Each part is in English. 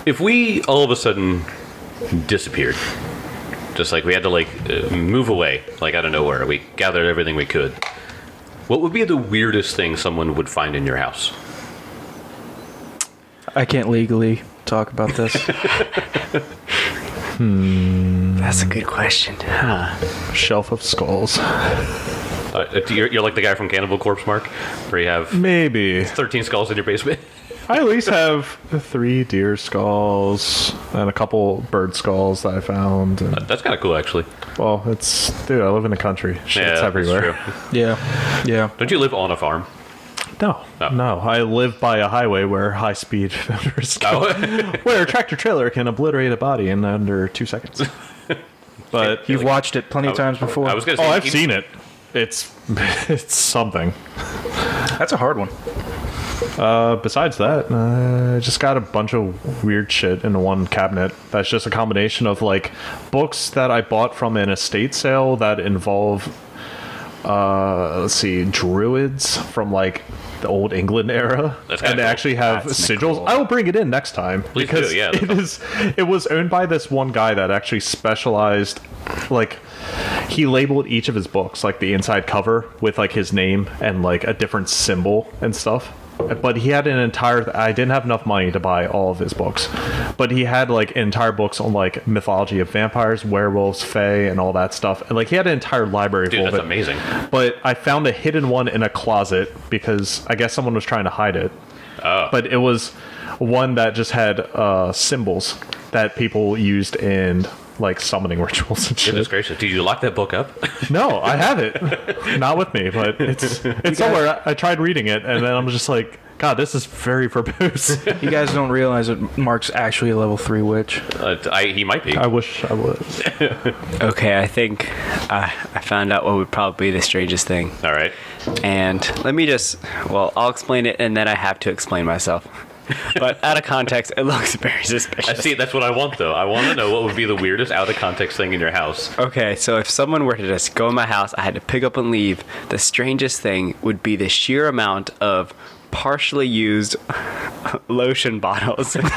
If we all of a sudden disappeared, just like we had to move away, like out of nowhere, we gathered everything we could, what would be the weirdest thing someone would find in your house? I can't legally talk about this. That's a good question. Shelf of skulls. You're like the guy from Cannibal Corpse, Mark, where you have Maybe. 13 skulls in your basement. I at least have 3 deer skulls and a couple bird skulls that I found. And, That's kind of cool, actually. well, dude, I live in the country. Shit's everywhere. That's true. Yeah. Don't you live on a farm? No, Oh. no. I live by a highway where high-speed motors go, where a tractor-trailer can obliterate a body in under 2 seconds. But You've watched it plenty of times before. I was going to oh, say... I've seen it. It's something. That's a hard one. Besides that, I just got a bunch of weird shit in one cabinet. That's just a combination of like books that I bought from an estate sale that involve, druids from like the old England era, That's and kinda they cool. actually have That's sigils. cool. I will bring it in next time Please because do, yeah, it was owned by this one guy that actually specialized, like. He labeled each of his books, like the inside cover, with like his name and like a different symbol and stuff. But he had an entire. I didn't have enough money to buy all of his books, but he had like entire books on like mythology of vampires, werewolves, fae, and all that stuff. And like he had an entire library Dude, full of that's it. amazing. But I found a hidden one in a closet because I guess someone was trying to hide it. Oh. But it was one that just had symbols that people used in like summoning rituals and shit. Goodness gracious. Did you lock that book up? No, I have it. Not with me, but it's somewhere. I tried reading it, and then I'm just like, God, this is very verbose. You guys don't realize that Mark's actually a level 3 witch. He might be. I wish I was. Okay, I think I found out what would probably be the strangest thing. All right. And let me I'll explain it, and then I have to explain myself. But out of context, it looks very I suspicious. see. That's what I want, though. I want to know what would be the weirdest out of context thing in your house. Okay, so if someone were to just go in my house, I had to pick up and leave, the strangest thing would be the sheer amount of partially used lotion bottles. And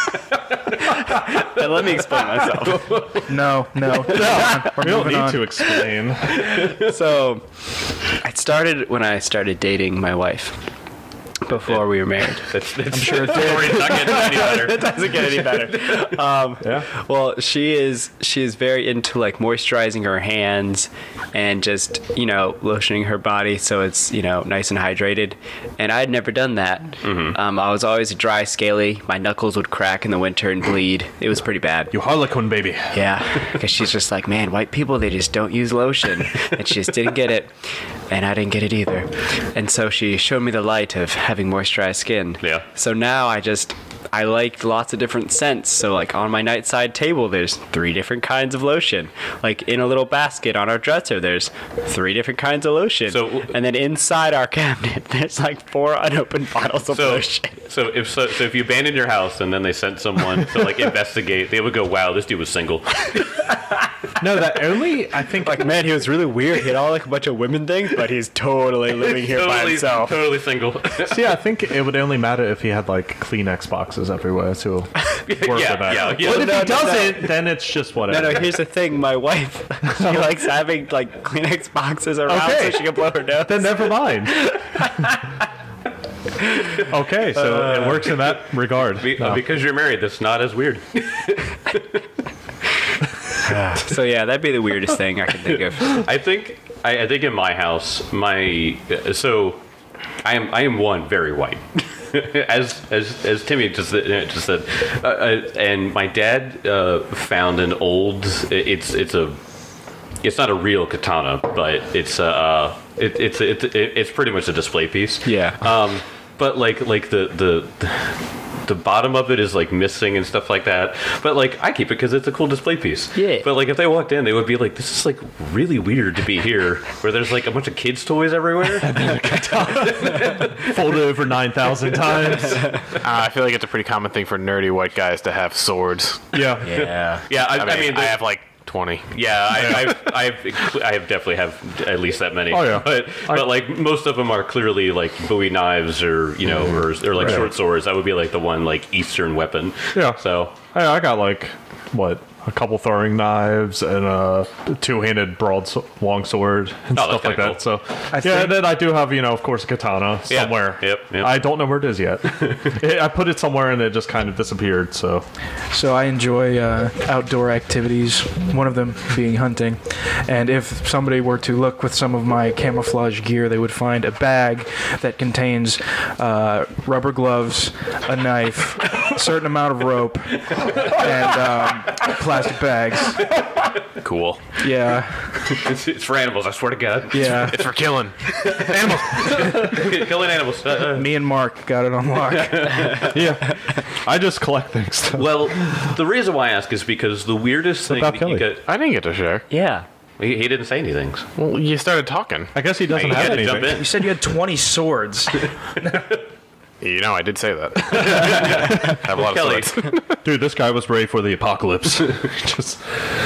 let me explain myself. No. We don't need to explain. So, it started when I started dating my wife. Before we were married. I'm sure the story's not getting any better. It doesn't get any better. Yeah. Well, she is very into like moisturizing her hands and just, lotioning her body so it's, nice and hydrated. And I had never done that. Mm-hmm. I was always dry, scaly. My knuckles would crack in the winter and bleed. It was pretty bad. You harlequin, baby. Yeah, because she's just like, man, white people, they just don't use lotion. And she just didn't get it. And I didn't get it either. And so she showed me the light of having moisturized skin. Yeah. So now I like lots of different scents. So like on my nightside table, there's 3 different kinds of lotion. Like in a little basket on our dresser, there's 3 different kinds of lotion. And then inside our cabinet, there's like 4 unopened bottles of lotion. So if you abandoned your house and then they sent someone to like investigate, they would go, "Wow, this dude was single." No, I think Like, man, he was really weird. He had all like a bunch of women things, but he's totally living here by himself. Totally single. See, I think it would only matter if he had like Kleenex boxes everywhere to work with that. yeah. But if he doesn't, then it's just whatever. No, here's the thing. My wife, she likes having like Kleenex boxes around so she can blow her nose. Then never mind. Okay, so it works in that regard. Because you're married, that's not as weird. So yeah, that'd be the weirdest thing I can think of. I think in my house, I am one very white, as Timmy just said, and my dad found an old. It's not a real katana, but it's pretty much a display piece. Yeah. But like the bottom of it is like missing and stuff like that. But like I keep it because it's a cool display piece. Yeah. But like if they walked in, they would be like, "This is like really weird to be here, where there's like a bunch of kids' toys everywhere." Folded over 9,000 times. I feel like it's a pretty common thing for nerdy white guys to have swords. Yeah. Yeah. Yeah. I mean, I have like 20. Yeah, I have definitely have at least that many. Oh, yeah. But like most of them are clearly like Bowie knives or or like short swords. That would be like the one like Eastern weapon. Yeah. So I got like a couple throwing knives and a two-handed long sword and Oh, stuff that's like kinda that. So think- and then I do have of course a katana Yeah. somewhere. Yep. I don't know where it is yet. I put it somewhere and it just kind of disappeared. So So I enjoy outdoor activities, one of them being hunting. And if somebody were to look with some of my camouflage gear, they would find a bag that contains rubber gloves, a knife, a certain amount of rope, and plastic bags. Cool. Yeah, it's for animals. I swear to God. yeah. It's for killing. Killing animals. Me and Mark got it on lock. yeah, I just collect things. Well, the reason why I ask is because the weirdest thing about that you Kelly? got. I didn't get to share. Yeah. He didn't say anything. Well, you started talking. I guess he doesn't You have had to jump anything. in. You said you had 20 swords. You know, I did say that. I have a lot Kelly. of swords. Dude, this guy was ready for the apocalypse. Just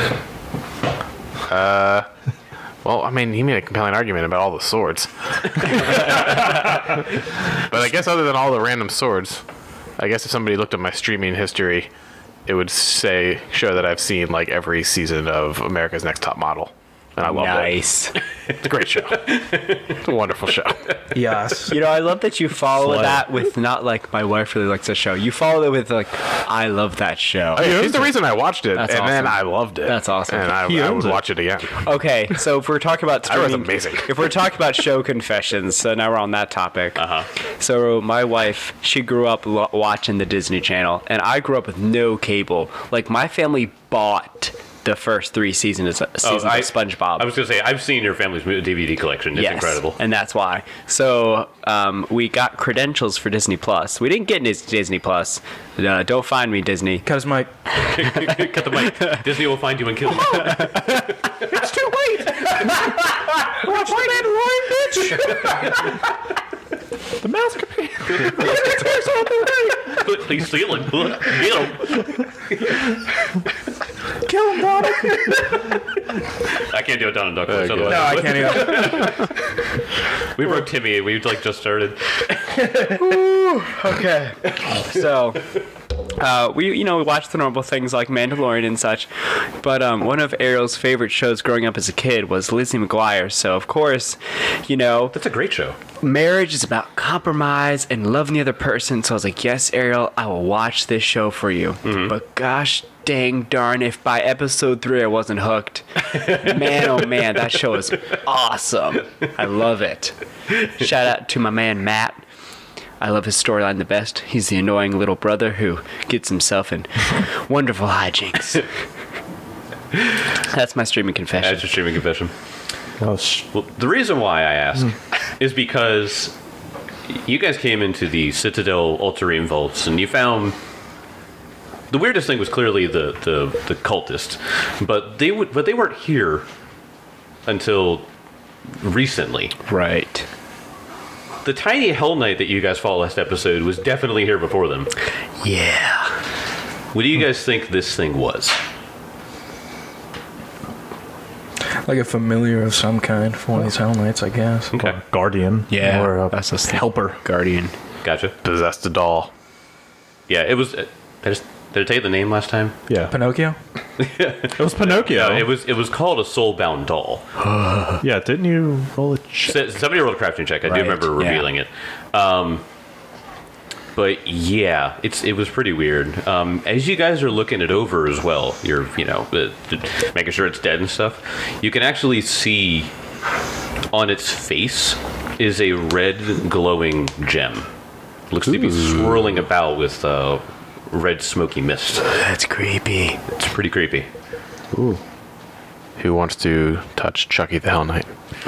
Well, I mean, he made a compelling argument about all the swords. But I guess other than all the random swords, I guess if somebody looked at my streaming history, it would show that I've seen like every season of America's Next Top Model. And I love Nice. it. It's a great show. It's a wonderful show. Yes. You know, I love that you follow Slay. that with not like my wife really likes the show. You follow it with like, I love that show. He's the reason I watched it, That's and then awesome. I loved it. That's awesome. And I He would owns it. watch it again. Okay, so if we're talking about That was streaming, amazing. if we're talking about show confessions, so now we're on that topic. So my wife, she grew up watching the Disney Channel, and I grew up with no cable. Like my family bought the first 3 seasons of SpongeBob. I was gonna say I've seen your family's DVD collection. It's incredible. And that's why. So we got credentials for Disney Plus. We didn't get Disney Plus. Don't find me, Disney. Cut his mic. Cut the mic. Disney will find you and kill you. It's too late. Watch the Mandalorian, bitch. the mouse could be. Please steal it. Get him. Kill him, Donald. I can't do it, Donald Duck. Okay. No, I can't even. We broke Timmy. We like just started. Okay. So, we watched the normal things like Mandalorian and such, but one of Ariel's favorite shows growing up as a kid was Lizzie McGuire. So of course, That's a great show. marriage is about compromise and loving the other person. So I was like, yes, Ariel, I will watch this show for you. But gosh dang darn, if by episode 3 I wasn't hooked, man, oh man, that show is awesome. I love it. Shout out to my man Matt. I love his storyline the best. He's the annoying little brother who gets himself in wonderful hijinks. That's my streaming confession. That's your streaming confession. Oh, Well, the reason why I ask is because you guys came into the Citadel Ultramarine vaults and you found the weirdest thing was clearly the cultist, but they weren't here until recently. Right. The tiny Hell Knight that you guys fought last episode was definitely here before them. Yeah. What do you guys think this thing was? Like a familiar of some kind for one of these Hell Knights, I guess. Okay, Guardian. Yeah. Or a That's a helper. Guardian. gotcha. Possessed a doll. Yeah, it was. Did I tell you the name last time? Yeah. Pinocchio? It was Pinocchio. No, it was called a soulbound doll. Yeah, didn't you roll a Somebody rolled a crafting check. I Right, do remember yeah. revealing it. But yeah, it was pretty weird. As you guys are looking it over as well, you're making sure it's dead and stuff. You can actually see on its face is a red glowing gem. Looks to be swirling about with red smoky mist. That's creepy. It's pretty creepy. Who wants to touch Chucky the Hell Knight?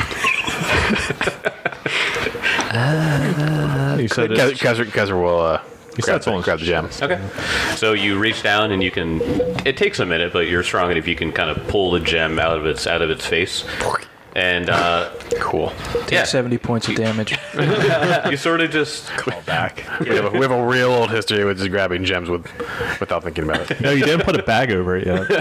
You said it's, Kaiser will said someone's- grab the gem. Okay. So you reach down and you can. It takes a minute, but you're strong enough you can kind of pull the gem out of its face. And Cool. yeah, 70 points of damage. you sort of just Call back. We have a real old history with just grabbing gems without thinking about it. No, you didn't put a bag over it yet.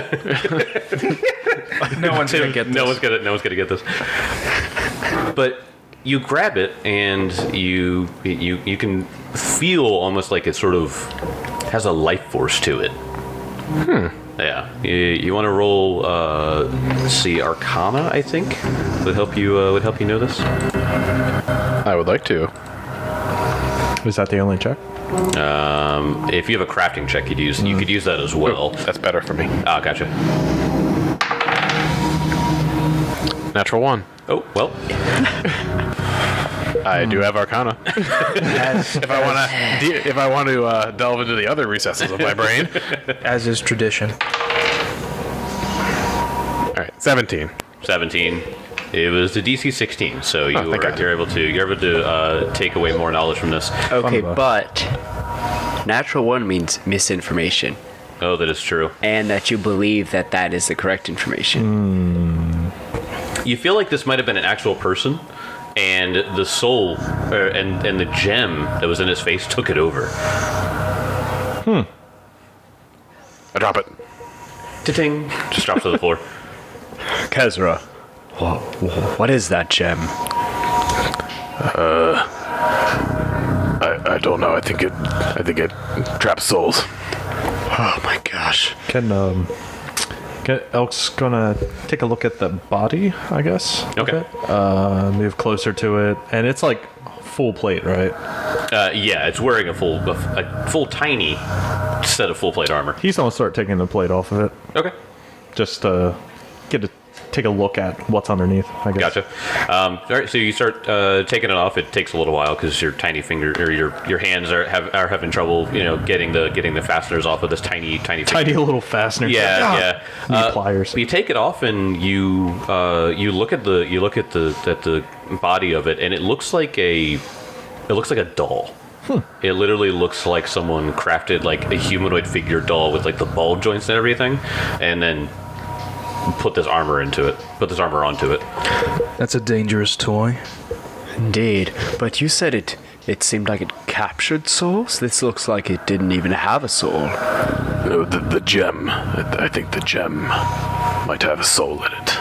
No one's gonna get this. no one's gonna get this. But you grab it, and you can feel almost like it sort of has a life force to it. Yeah. You want to roll? Let's see, Arcana, I think would help you know this. I would like to. Is that the only check? If you have a crafting check, you could use that as well. That's better for me. Ah, gotcha. Natural 1. Oh well. I do have Arcana. If I want to delve into the other recesses of my brain. As is tradition. All right, 17. 17. It was the DC 16, so thank God. you're able to take away more knowledge from this. Okay, Fun but natural 1 means misinformation, Oh, that is true. and that you believe that is the correct information. You feel like this might have been an actual person, and the soul and the gem that was in his face took it over. I drop it. Ta-ting! Just drops to the floor. Kezra, what is that gem? I don't know. I think it traps souls. Oh my gosh. Can Elk's gonna take a look at the body, I guess. Okay. Move closer to it, and it's like full plate, right? Yeah, it's wearing a full tiny set of full plate armor. He's gonna start taking the plate off of it, Okay. just take a look at what's underneath, I guess. Gotcha. All right, so you start taking it off. It takes a little while because your tiny finger or your hands are having trouble, getting the fasteners off of this tiny Tiny finger. little fastener. Yeah. Need pliers. You take it off and you look at the body of it, and it looks like a doll. It literally looks like someone crafted like a humanoid figure doll with like the ball joints and everything, and then put this armor onto it. That's a dangerous toy. Indeed, but you said it seemed like it captured souls? This looks like it didn't even have a soul. No, the gem. I think the gem might have a soul in it.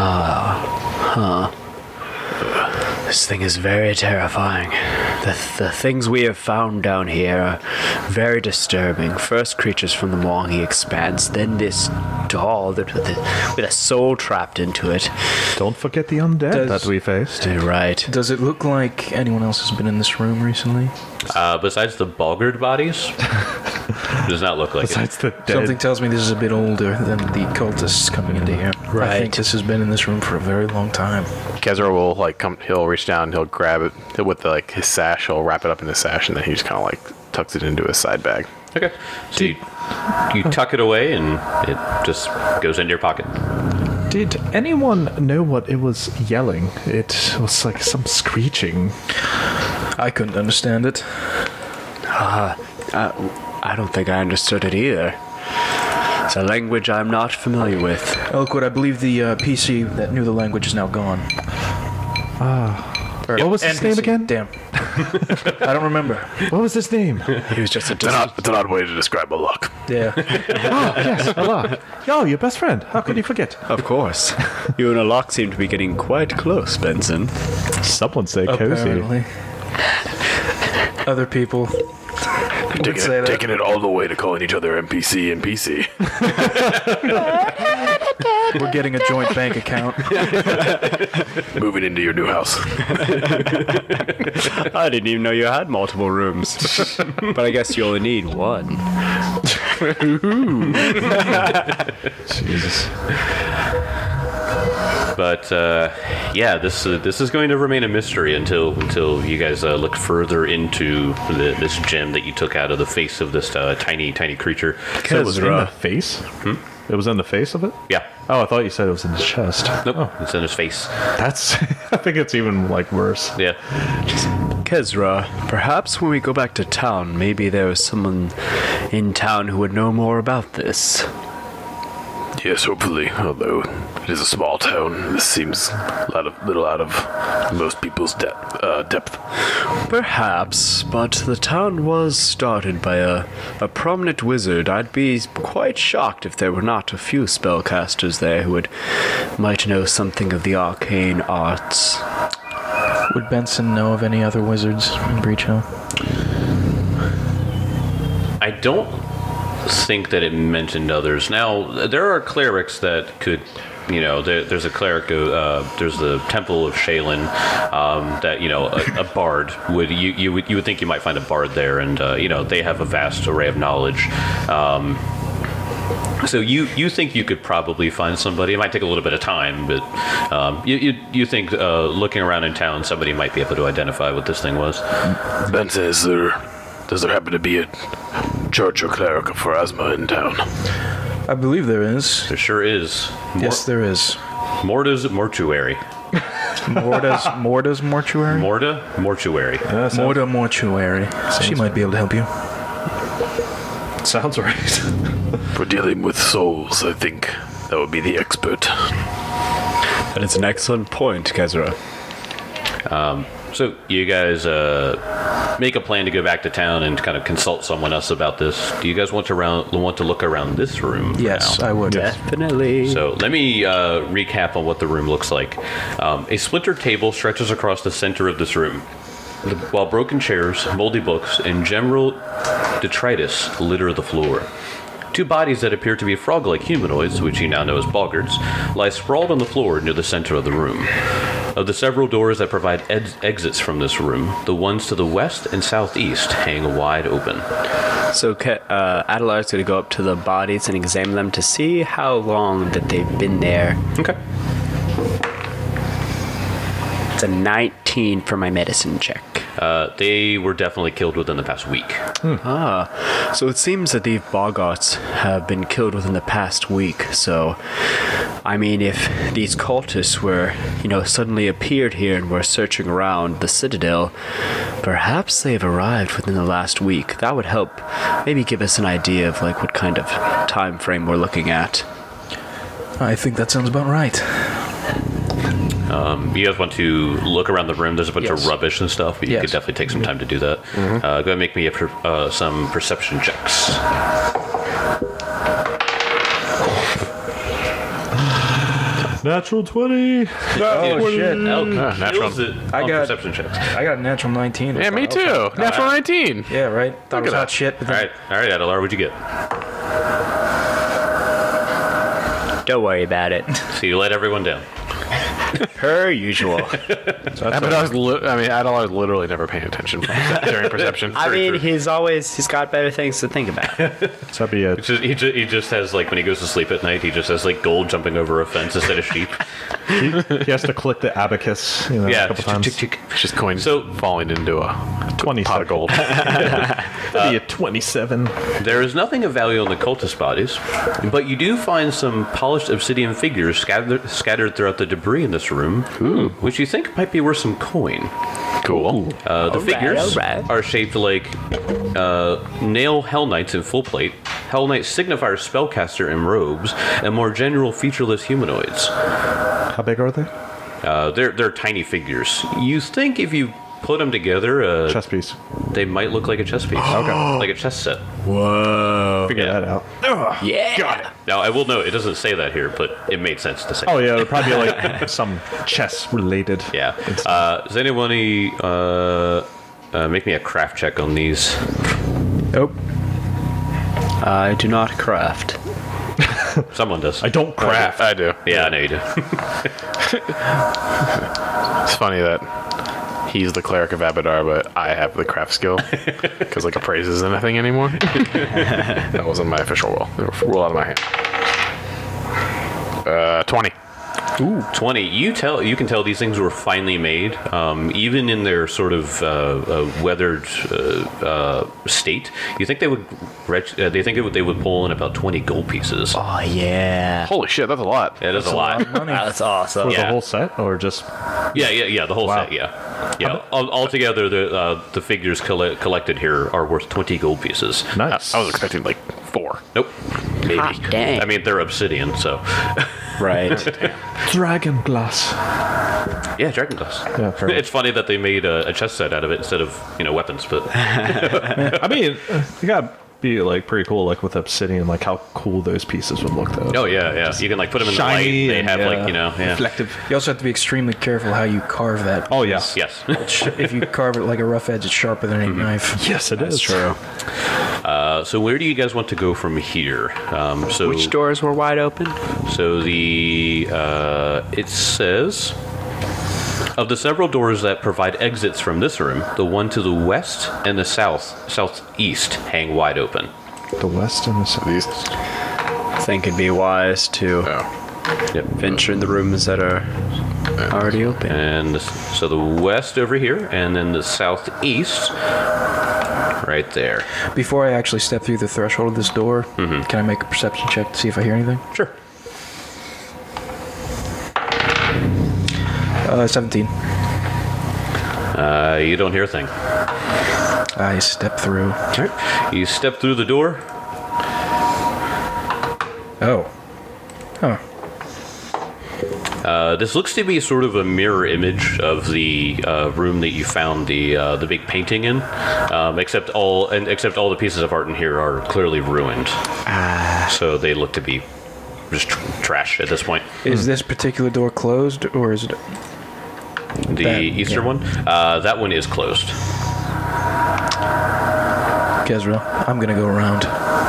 This thing is very terrifying. The things we have found down here are very disturbing. First, creatures from the Mwangi Expanse, then this doll with a soul trapped into it. Don't forget the undead that we faced. Right. Does it look like anyone else has been in this room recently? Besides the Balgard bodies, does not look like Besides the dead. Something tells me this is a bit older than the cultists coming into here. I Right. think this has been in this room for a very long time. Kezra will he'll reach down, he'll grab it with his sash, he'll wrap it up in his sash, and then he just kind of tucks it into his side bag. it. Okay. So you tuck it away, and it just goes into your pocket. Did anyone know what it was yelling? It was like some screeching. I couldn't understand it. I don't think I understood it either. It's a language I'm not familiar with. Elkwood, I believe the PC that knew the language is now gone. What was his name NPC. again? Damn. I don't remember. What was his name? He was just a It's an odd way to describe a luck. Yeah. Yes, Allah. Yo, your best friend. How could you forget? Of course. You and Alok seem to be getting quite close, Benson. Someone say cozy. Apparently. Other people would say that. Taking it all the way to calling each other NPC and PC. We're getting a joint bank account. Moving into your new house. I didn't even know you had multiple rooms. But I guess you only need one. Jesus. But yeah, this is going to remain a mystery until you guys look further into this gem that you took out of the face of this tiny creature. So it was in the face? It was in the face of it? Yeah. Oh, I thought you said it was in his chest. Nope. It's in his face. That's. I think it's even worse. Yeah. Kezra, perhaps when we go back to town, maybe there is someone in town who would know more about this. Yes, hopefully. Although It is a small town. This seems little out of most people's depth. Perhaps, but the town was started by a prominent wizard. I'd be quite shocked if there were not a few spellcasters there who might know something of the arcane arts. Would Benson know of any other wizards in Breach Hill? I don't think that it mentioned others. Now, there are clerics that could, there's a cleric, there's the Temple of Shaylin, that, a bard would, you would think you might find a bard there, and, they have a vast array of knowledge. So you think you could probably find somebody. It might take a little bit of time, but you think looking around in town, somebody might be able to identify what this thing was. Benson, does there happen to be a church or cleric of Pharasma in town? I believe there is. There sure is. Yes, there is. Morta's mortuary. Morta's mortuary? Morta mortuary. Morta mortuary. She might be able to help you. Sounds right. For dealing with souls, I think that would be the expert. That is an excellent point, Kezra. So you guys make a plan to go back to town and kind of consult someone else about this. Do you guys want to look around this room? Yes, now? I would. Definitely. So let me recap on what the room looks like. A splintered table stretches across the center of this room, while broken chairs, moldy books, and general detritus litter the floor. Two bodies that appear to be frog-like humanoids, which you now know as boggards, lie sprawled on the floor near the center of the room. Of the several doors that provide exits from this room, the ones to the west and southeast hang wide open. So Adelar's going to go up to the bodies and examine them to see how long that they've been there. Okay. It's a 19 for my medicine check. They were definitely killed within the past week. So it seems that these boggarts have been killed within the past week. So, I mean, if these cultists were, suddenly appeared here and were searching around the Citadel, perhaps they've arrived within the last week. That would help maybe give us an idea of, what kind of time frame we're looking at. I think that sounds about right. You guys want to look around the room? There's a bunch Yes. of rubbish and stuff, but you Yes. could definitely take some time to do that. Go ahead and make me some perception checks. Natural 20. Oh, shit. Natural I got- perception checks. I got a natural 19. Yeah, me too. Natural 19. Yeah, right? Thought it was at hot that. shit. But All then right, Adelar, what'd you get? Don't worry about it. So you let everyone down. Per usual. Adelar's literally never paying attention during perception. I mean, he's got better things to think about. So that'd be a He just has, when he goes to sleep at night, he just has, gold jumping over a fence instead of sheep. he has to click the abacus, a couple times. It's just coins So- falling into a 20 pot of gold. That'd be a 27. There is nothing of value on the cultist bodies, but you do find some polished obsidian figures scattered throughout the debris in this room, which you think might be worth some coin. Cool. The figures alright. are shaped like nail Hell Knights in full plate, Hell Knight signifier spellcaster in robes, and more general featureless humanoids. How big are they? They're tiny figures. You think if you put them together, Chess piece. they might look like a chess piece. Okay. Like a chess set. Whoa. Figure Yeah. that out. Yeah. Got it. Now, I will note, it doesn't say that here, but it made sense to say. Oh, yeah, it'd probably be some chess related. Yeah. Does anybody make me a craft check on these? Nope. I do not craft. Someone does. I don't craft. I do. Yeah, I know you do. It's funny that he's the cleric of Abadar, but I have the craft skill because appraise isn't a thing anymore. That wasn't my official roll. Roll out of my hand. 20. Ooh, 20. You can tell these things were finely made, even in their sort of weathered state. You think they would? They would pull in about 20 gold pieces. Oh, yeah. Holy shit, that's a lot. It is a lot. That's awesome. For Yeah. the whole set, or just Yeah. The whole Wow. set. Yeah. Altogether, the figures collected here are worth 20 gold pieces. nice? I was expecting 4. Nope. Maybe. Hot dang. I mean, they're obsidian, so. Right. Dragon glass. Yeah, dragon glass. Yeah, perfect. It's funny that they made a chess set out of it instead of weapons, but I mean, you gotta be like pretty cool, like with obsidian, like how cool those pieces would look though. oh yeah, you can like put them in the light. Shiny They and, have like yeah, reflective. You also have to be extremely careful how you carve that. Oh yeah. Yes. If you carve it like a rough edge, it's sharper than any knife. Yes, it is True. So where do you guys want to go from here? So Which doors were wide open? So it says, of the several doors that provide exits from this room, the one to the west and the southeast hang wide open. The west and the south. I think it'd be wise to Yep. venture in the rooms that are already open. And so the west over here, and then the southeast, right there. Before I actually step through the threshold of this door, can I make a perception check to see if I hear anything? Sure. 17. You don't hear a thing. I step through. All right. You step through the door. Oh. Huh. This looks to be sort of a mirror image of the room that you found the big painting in, except all the pieces of art in here are clearly ruined. So they look to be just trash at this point. Is this particular door closed, or is it... The That- eastern yeah. one, that one is closed. Kezra, I'm gonna go around.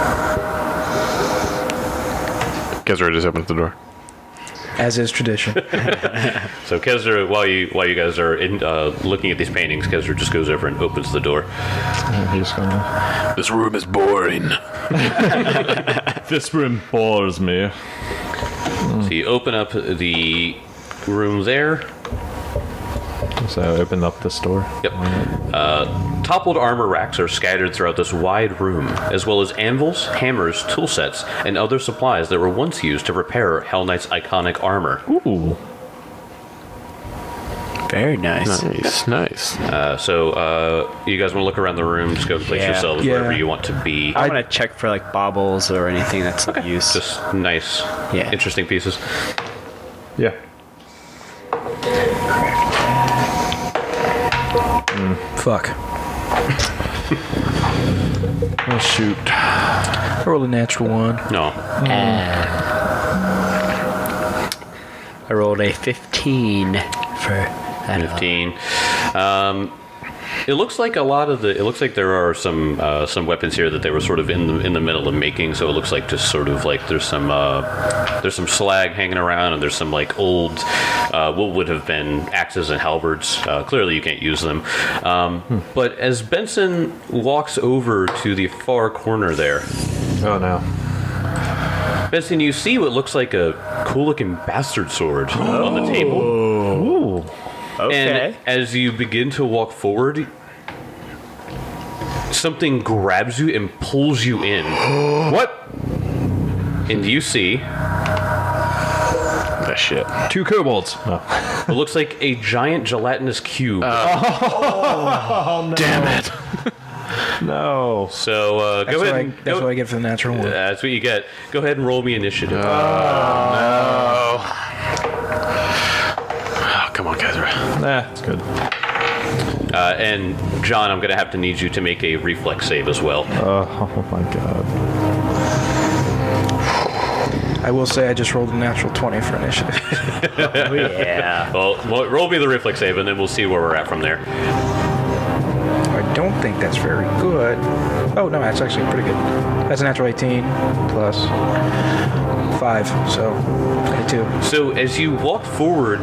Kezra just opens the door. As is tradition. So Kezra, while you guys are looking at these paintings, Kezra just goes over and opens the door. He's gonna. This room is boring. This room bores me. So you open up the room there. So open up this door. Yep. Toppled armor racks are scattered throughout this wide room, as well as anvils, hammers, tool sets, and other supplies that were once used to repair Hell Knight's iconic armor. Ooh. Very nice. Nice. So you guys want to look around the room, just go and place Yeah. yourselves Yeah. wherever you want to be. I want to check for like baubles or anything that's of use. Just nice, Yeah. interesting pieces. Yeah. Fuck. Oh shoot. I rolled a natural one. No. I rolled a 15 for that. 15. It looks like there are some weapons here that they were sort of in the middle of making. So it looks like just sort of like there's some slag hanging around, and there's some like old what would have been axes and halberds. Clearly you can't use them. But as Benson walks over to the far corner there, Oh no. Benson, you see what looks like a cool looking bastard sword on the table. Ooh. Okay. And as you begin to walk forward, something grabs you and pulls you in. What? And you see That shit. 2 kobolds. Oh. what looks like a giant gelatinous cube. Damn it. No. So go ahead. And That's go- what I get for the natural one. That's what you get. Go ahead and roll me initiative. Oh, come on, Kezra. Nah, it's good. And John, I'm going to have to need you to make a reflex save as well. Oh my god. I will say I just rolled a natural 20 for initiative. Yeah. Well, roll me the reflex save, and then we'll see where we're at from there. I don't think that's very good. Oh, no, that's actually pretty good. That's a natural 18 plus 5, so 22. So as you walk forward,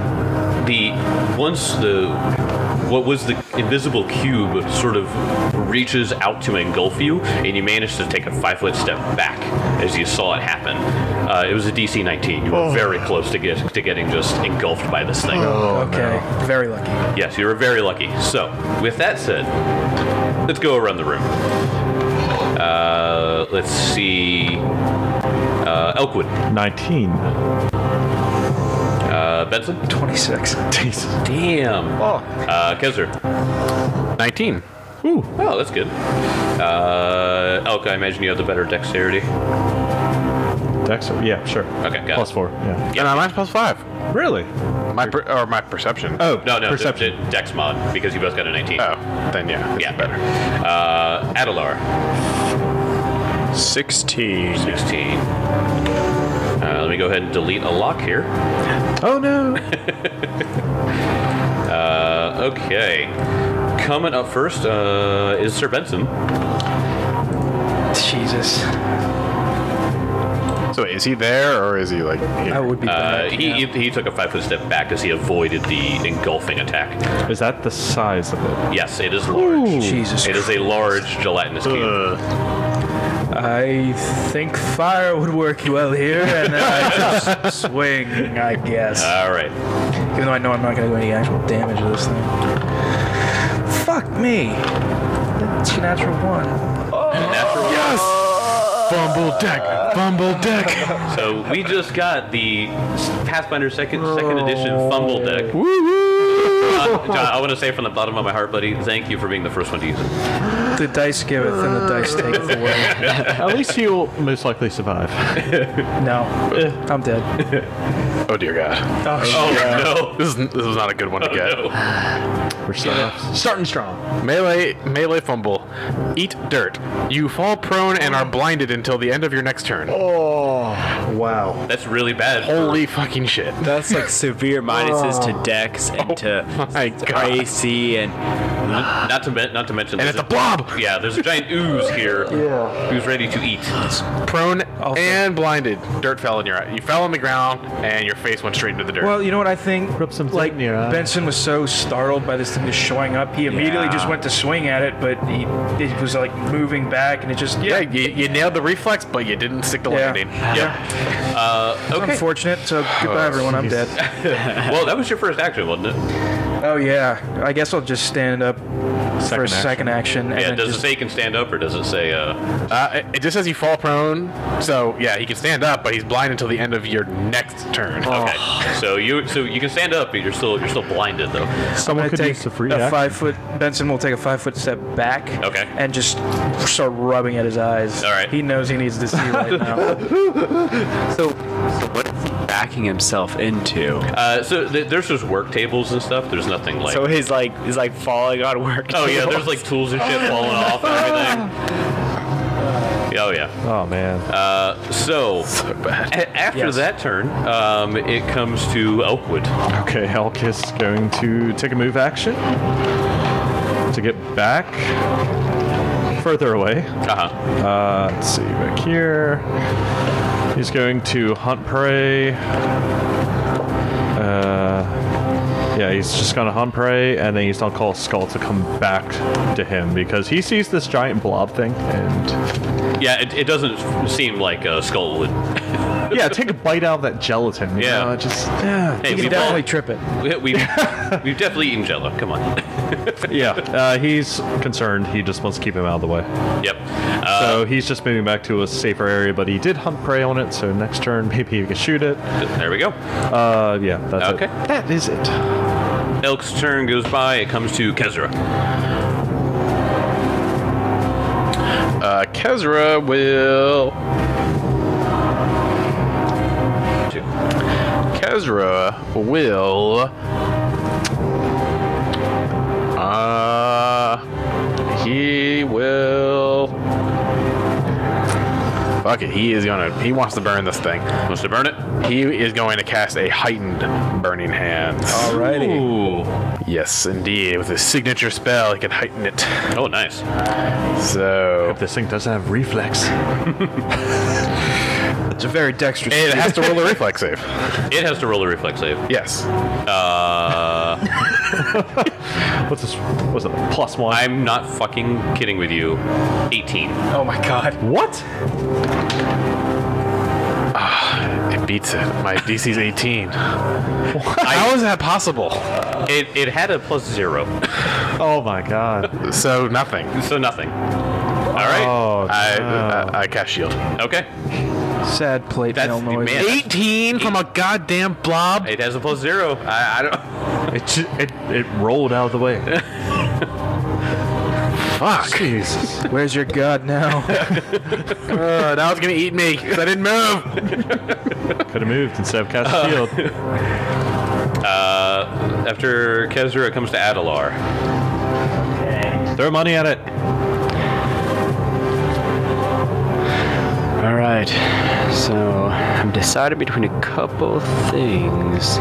what was the invisible cube sort of reaches out to engulf you, and you manage to take a 5-foot step back as you saw it happen. It was a DC 19. You were very close to getting just engulfed by this thing. Okay, very lucky. Yes, you were very lucky. So, with that said, let's go around the room. Let's see. Elkwood. 19. Benson. 26. Damn. Kezzer. 19. Oh, that's good. Elk, I imagine you have the better dexterity. Dex? Yeah, sure. Okay, got Plus it. 4. Yeah. Yeah, no, mine's plus 5. Really? My perception. Oh, No, perception. the Dex mod, because you both got a 19. Oh, then yeah, it's Yeah. better. Adelar, 16. 16. Let me go ahead and delete a lock here. Oh no. Okay. Coming up first is Sir Benson. Jesus. So wait, is he there or is he like here? I would be back. He took a 5-foot step back as he avoided the engulfing attack. Is that the size of it? Yes, it is large. Jesus. It is a large gelatinous cube. I think fire would work well here, and then I just swing, I guess. All right. Even though I know I'm not going to do any actual damage to this thing. Fuck me. It's a natural 1. Natural. Yes! Fumble deck! Fumble deck! So we just got the Pathfinder second edition fumble deck. John, I want to say from the bottom of my heart, buddy, thank you for being the first one to use it. The dice giveth and the dice taketh away. At least he'll most likely survive. No, I'm dead. Oh dear God. Oh no! This was not a good one to get. No. We're starting strong. Melee fumble. Eat dirt. You fall prone and are blinded until the end of your next turn. Oh, wow. That's really bad. Holy fucking shit. That's like severe minuses to Dex and to my God. AC and Not to mention. And there's it's a blob! Yeah, there's a giant ooze here. Who's ready to eat? Prone and blinded. Dirt fell in your eye. You fell on the ground and your face went straight into the dirt. Well, you know what I think? Rub some like dirt in your eye. Benson was so startled by this thing just showing up, he immediately just went to swing at it, but it was like moving back, and it just yeah, you nailed the reflex, but you didn't stick the landing. Yep. Okay. Unfortunate. So goodbye, everyone. I'm dead. Well, that was your first action, wasn't it? Oh yeah. I guess I'll just stand up for a second action. And Yeah. then Does just, it say you can stand up, or does it say? It just says you fall prone, so yeah, he can stand up, but he's blind until the end of your next turn. Okay. So you can stand up, but you're still blinded though. Someone I'm could gonna use take the free a action. 5 foot. Benson will take a 5 foot step back. Okay. And just start rubbing at his eyes. All right. He knows he needs to see right now. so what is he backing himself into? There's just work tables and stuff. There's nothing like. So he's like falling on work. Oh yeah, there's like tools and shit falling off and everything. Oh yeah. Oh, man. So after Yes. that turn, it comes to Elkwood. Okay, Elk is going to take a move action to get back further away. Let's see, back here. He's going to hunt prey. Yeah, he's just going to hunt prey, and then he's going to call Skull to come back to him because he sees this giant blob thing, and Yeah, it doesn't seem like a skull would. yeah, take a bite out of that gelatin. You Yeah. know, just Hey, You can definitely trip it. we've definitely eaten Jello. Come on. yeah. He's concerned. He just wants to keep him out of the way. Yep. So he's just moving back to a safer area, but he did hunt prey on it. So next turn, maybe he can shoot it. There we go. Yeah, that's Okay. it. That is it. Elk's turn goes by. It comes to Kezra. Kezra will. Kezra will. He will. Fuck it. He wants to burn this thing. Wants to burn it. He is going to cast a heightened burning hand. Alrighty. Ooh. Yes, indeed. With his signature spell, he can heighten it. Oh, nice. So If this thing doesn't have reflex. It's a very dexterous. it has to roll a reflex save. It has to roll a reflex save. Yes. What's this? What's it? +1. I'm not fucking kidding with you. 18. Oh my god. What? It beats it. My DC's 18. How is that possible? It had a +0, Oh my god. So nothing. so nothing. All right. Oh, I cast shield. Okay. Sad plate That's mail noise. man. 18 from a goddamn blob. It has a +0. I don't. it rolled out of the way. Fuck. Jesus. Where's your god now? Now it's gonna eat me because I didn't move. Could have moved instead of cast a shield. After Kezra, it comes to Adelar. Throw money at it. All right. So I'm decided between a couple things.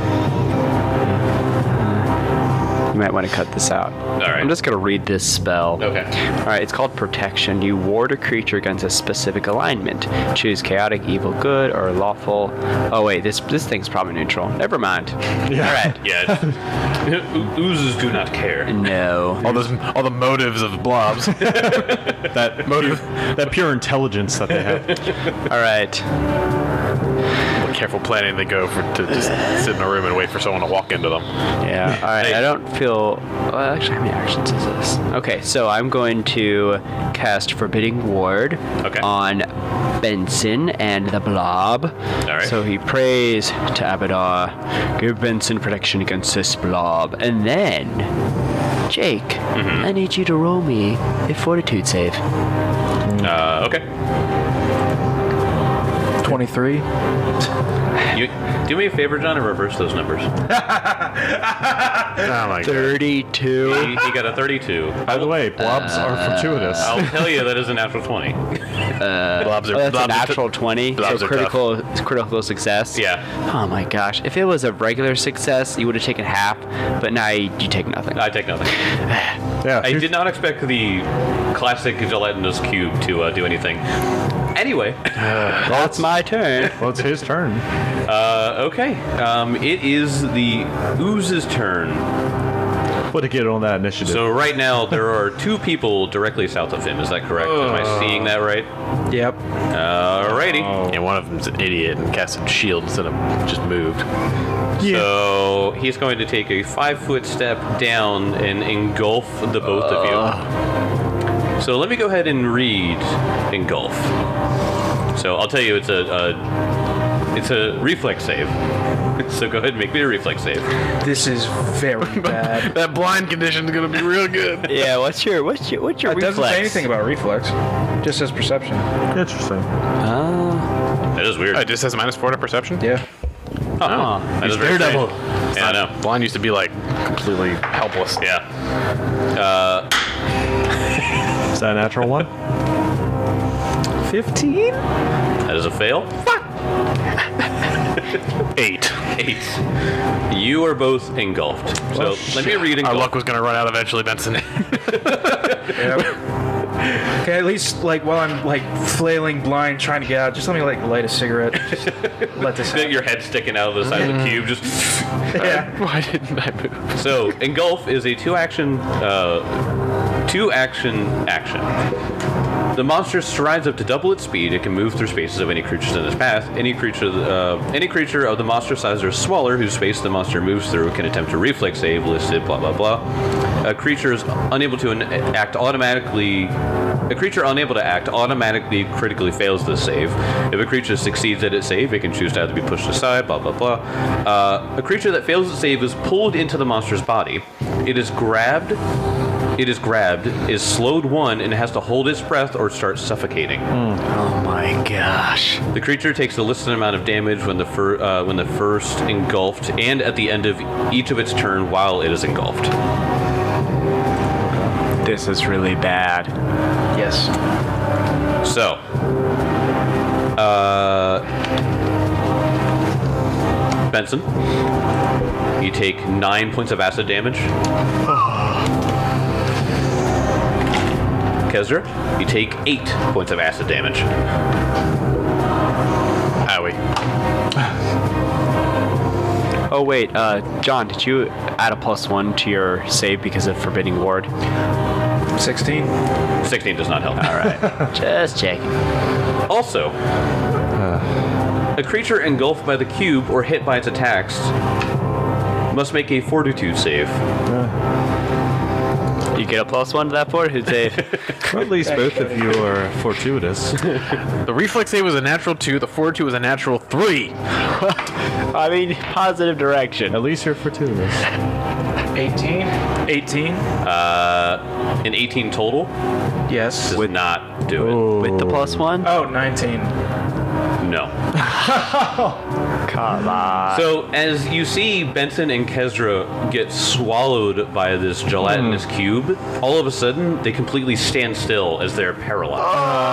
You might want to cut this out. All right. I'm just going to read this spell. Okay. All right, it's called Protection. You ward a creature against a specific alignment. Choose chaotic, evil, good, or lawful. Oh, wait, this thing's probably neutral. Never mind. Yeah. All right. Yeah. Oozes do not care. No. All the motives of blobs. That motive, that pure intelligence that they have. All right. What careful planning they go for to just sit in a room and wait for someone to walk into them. Yeah, all right. I don't feel... Well, actually, how many actions is this? Okay, so I'm going to cast Forbidding Ward on Benson and the Blob. All right. So he prays to Abadar, give Benson protection against this blob. And then, Jake, I need you to roll me a Fortitude save. Okay. 23. You do me a favor, John, and reverse those numbers. Oh my god. 32. He got a 32. By the way, blobs are fortuitous. I'll tell you that is a natural 20. Blobs are Oh, that's a blobs are natural 20, blobs so are tough. critical success. Yeah. Oh my gosh. If it was a regular success, you would have taken half, but now you take nothing. I take nothing. Yeah. I did not expect the classic gelatinous cube to do anything. Anyway, That's my turn. Well, it's his turn. okay. It is the Ooze's turn. What to get on that initiative? So right now there are two people directly south of him. Is that correct? Am I seeing that right? Yep. Alrighty. Yeah, one of them's an idiot and casted shield instead of just moved. So he's going to take a 5-foot step down and engulf the both of you. So let me go ahead and read engulf. So I'll tell you, it's a reflex save. So go ahead and make me a reflex save. This is very bad. That blind condition is gonna be real good. Yeah, what's your It reflex? doesn't say anything about reflex. Just says perception. Interesting. That is weird. Oh, it just says -4 to perception? Yeah. That is very Daredevil. strange. Yeah, I know. Blind used to be like completely helpless. Yeah. Is that a natural one? 15? That is a fail. 8. 8. You are both engulfed. So let me read Our engulf. luck was gonna run out eventually, Benson. Okay, at least like while I'm like flailing blind trying to get out, just let me like light a cigarette. Just let this happen. Your head sticking out of the side of the cube. Just Yeah. Why didn't I move? so engulf is a two-action action. The monster strides up to double its speed. It can move through spaces of any creatures in its path. Any creature of the monster size or smaller whose space the monster moves through can attempt a reflex save listed. Blah blah blah. A creature unable to act automatically critically fails this save. If a creature succeeds at its save, it can choose to either be pushed aside. Blah blah blah. A creature that fails its save is pulled into the monster's body. It is grabbed, is slowed 1, and has to hold its breath or start suffocating. Oh my gosh. The creature takes the listed amount of damage when the first engulfed, and at the end of each of its turn while it is engulfed. This is really bad. Yes. So, Benson, you take 9 points of acid damage. Kezra, you take 8 points of acid damage. Owie. Oh wait, John, did you add a +1 to your save because of Forbidding Ward? 16. 16 does not help. All right, just checking. Also, a creature engulfed by the cube or hit by its attacks must make a fortitude save. You get a +1 to that fortitude save. Or at least both of you are fortuitous. The reflex save was a natural 2. The fortitude was a natural 3. I mean, positive direction. At least you're fortuitous. 18. 18. An 18 total Yes. does not do it. With the +1? Oh, 19. No. Come on. So as you see Benson and Kezra get swallowed by this gelatinous cube, all of a sudden they completely stand still as they're paralyzed.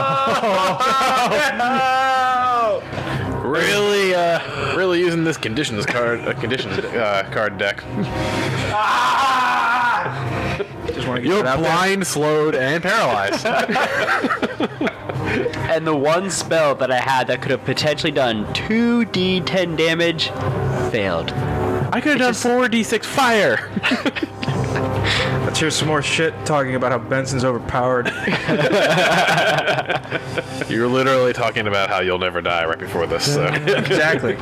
Really using this conditions card deck. Just want to get You're it out there. blind, slowed, and paralyzed. And the one spell that I had that could have potentially done 2d10 damage failed. I could have done 4d6 fire. Let's hear some more shit talking about how Benson's overpowered. You're literally talking about how you'll never die right before this. So. Exactly.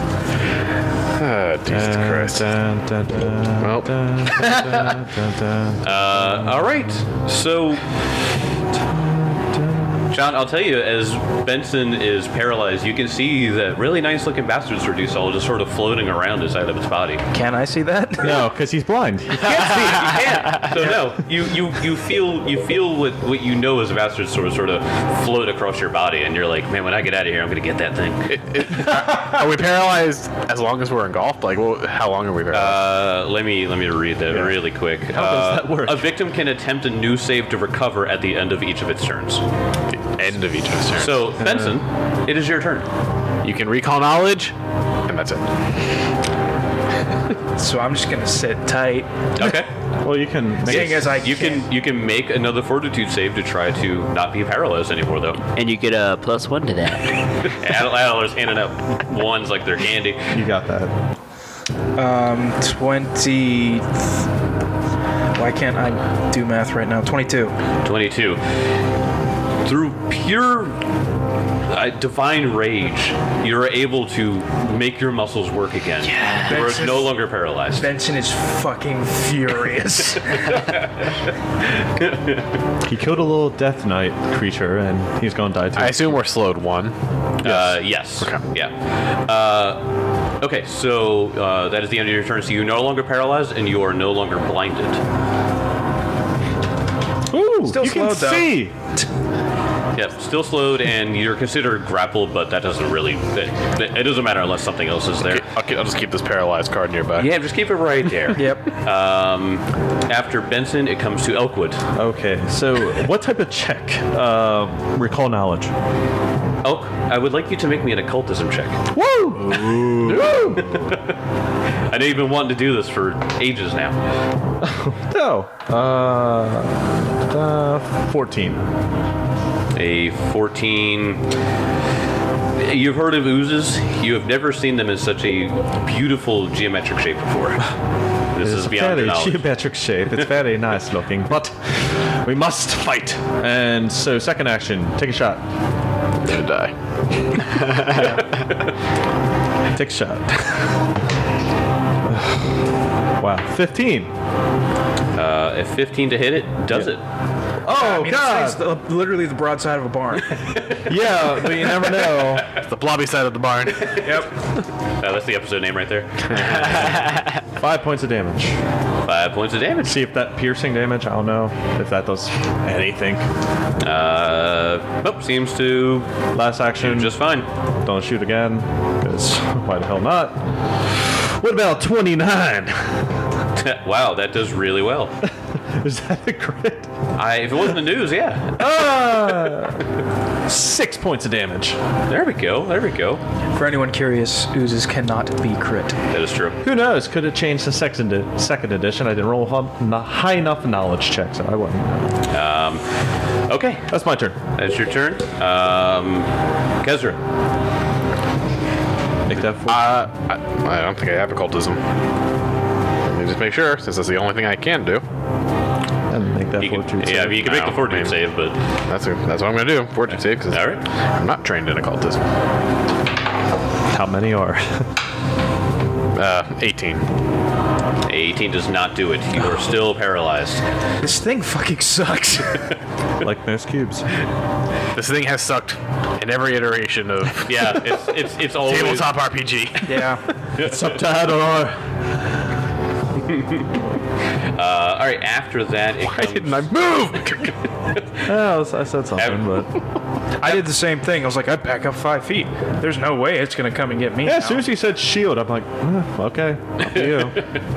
Jesus Christ. Well. All right. So, John, I'll tell you, as Benson is paralyzed, you can see that really nice looking bastard sword you saw just sort of floating around inside of its body. Can I see that? No, because he's blind. You can't. So no, you feel what you know as a bastard sword sort of float across your body, and you're like, man, when I get out of here, I'm gonna get that thing. Are we paralyzed as long as we're engulfed? Like, how long are we paralyzed? Let me read that really quick. How does that work? A victim can attempt a new save to recover at the end of each of its turns. End of each of his turns. So Benson, it is your turn. You can recall knowledge, and that's it. So I'm just gonna sit tight. Okay. Well, you can make Seeing as I You can make another fortitude save to try to not be paralyzed anymore, though. And you get a +1 to that. Adler's handing out ones like they're candy. You got that. 20. Why can't I do math right now? 22. 22. Through pure divine rage, you're able to make your muscles work again. Yeah. You're no longer paralyzed. Benson is fucking furious. He killed a little Death Knight creature, and he's going to die too. I assume we're slowed 1. Yes. Okay. Yeah. Okay, so that is the end of your turn. So you're no longer paralyzed, and you are no longer blinded. Ooh, Still you can slowed, though. see. Yep, still slowed, and you're considered grappled, but that doesn't really... It doesn't matter unless something else is there. I'll just keep this paralyzed card nearby. Yeah, just keep it right there. Yep. After Benson, it comes to Elkwood. Okay, so what type of check? Recall knowledge. Elk, I would like you to make me an occultism check. Woo! I know you've been wanting to do this for ages now. No. 14. A 14. You've heard of oozes. You have never seen them in such a beautiful geometric shape before. This is It's a beyond your very knowledge. geometric shape. It's very nice looking, but we must fight. And so, second action, take a shot. I'm gonna die. Take a shot. Wow, 15. A 15 to hit it does it. Oh, It's literally the broadside of a barn. Yeah, but you never know. It's the blobby side of the barn. That's the episode name right there. 5 points of damage. 5 points of damage. See if that piercing damage, I don't know if that does anything. Nope, seems to Last action, do just fine. don't shoot again, because why the hell not? What about 29? Wow, that does really well. Is that a crit? If it wasn't the news, yeah. 6 points of damage. There we go. There we go. For anyone curious, oozes cannot be crit. That is true. Who knows? Could have changed the second edition. I didn't roll high enough knowledge check, so I wouldn't know. Okay, That's my turn. that's your turn. Kezra. Make that four. I don't think I have occultism. Let me just make sure, since that's the only thing I can do. And make that You can, fortitude yeah, I save. mean, you can make the No, fortitude I mean- save, but That's what I'm gonna do. Fortitude save, because all right. I'm not trained in occultism. How many are? 18. 18 does not do it. You are still paralyzed. This thing fucking sucks. Like most cubes. This thing has sucked in every iteration of Yeah, it's always tabletop RPG. Yeah. It's up to Adar. all right, after that, it Why comes. didn't I move? Yeah, I said something, but I did the same thing. I was like, I'd back up 5 feet. There's no way it's gonna come and get me. yeah. now. As soon as you said shield, I'm like, okay, up to you.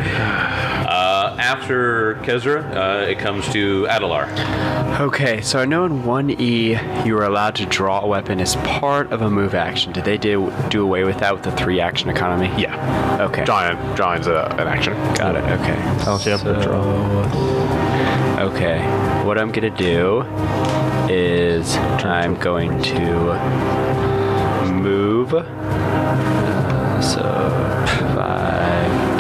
After Kezra, it comes to Adelar. Okay, so I know in 1E you were allowed to draw a weapon as part of a move action. Did they do away with that with the 3-action economy? Yeah. Okay. Drawing's an action. Got it. Okay. Oh, so you have to draw. Okay. What I'm gonna do is I'm going to move. So 5,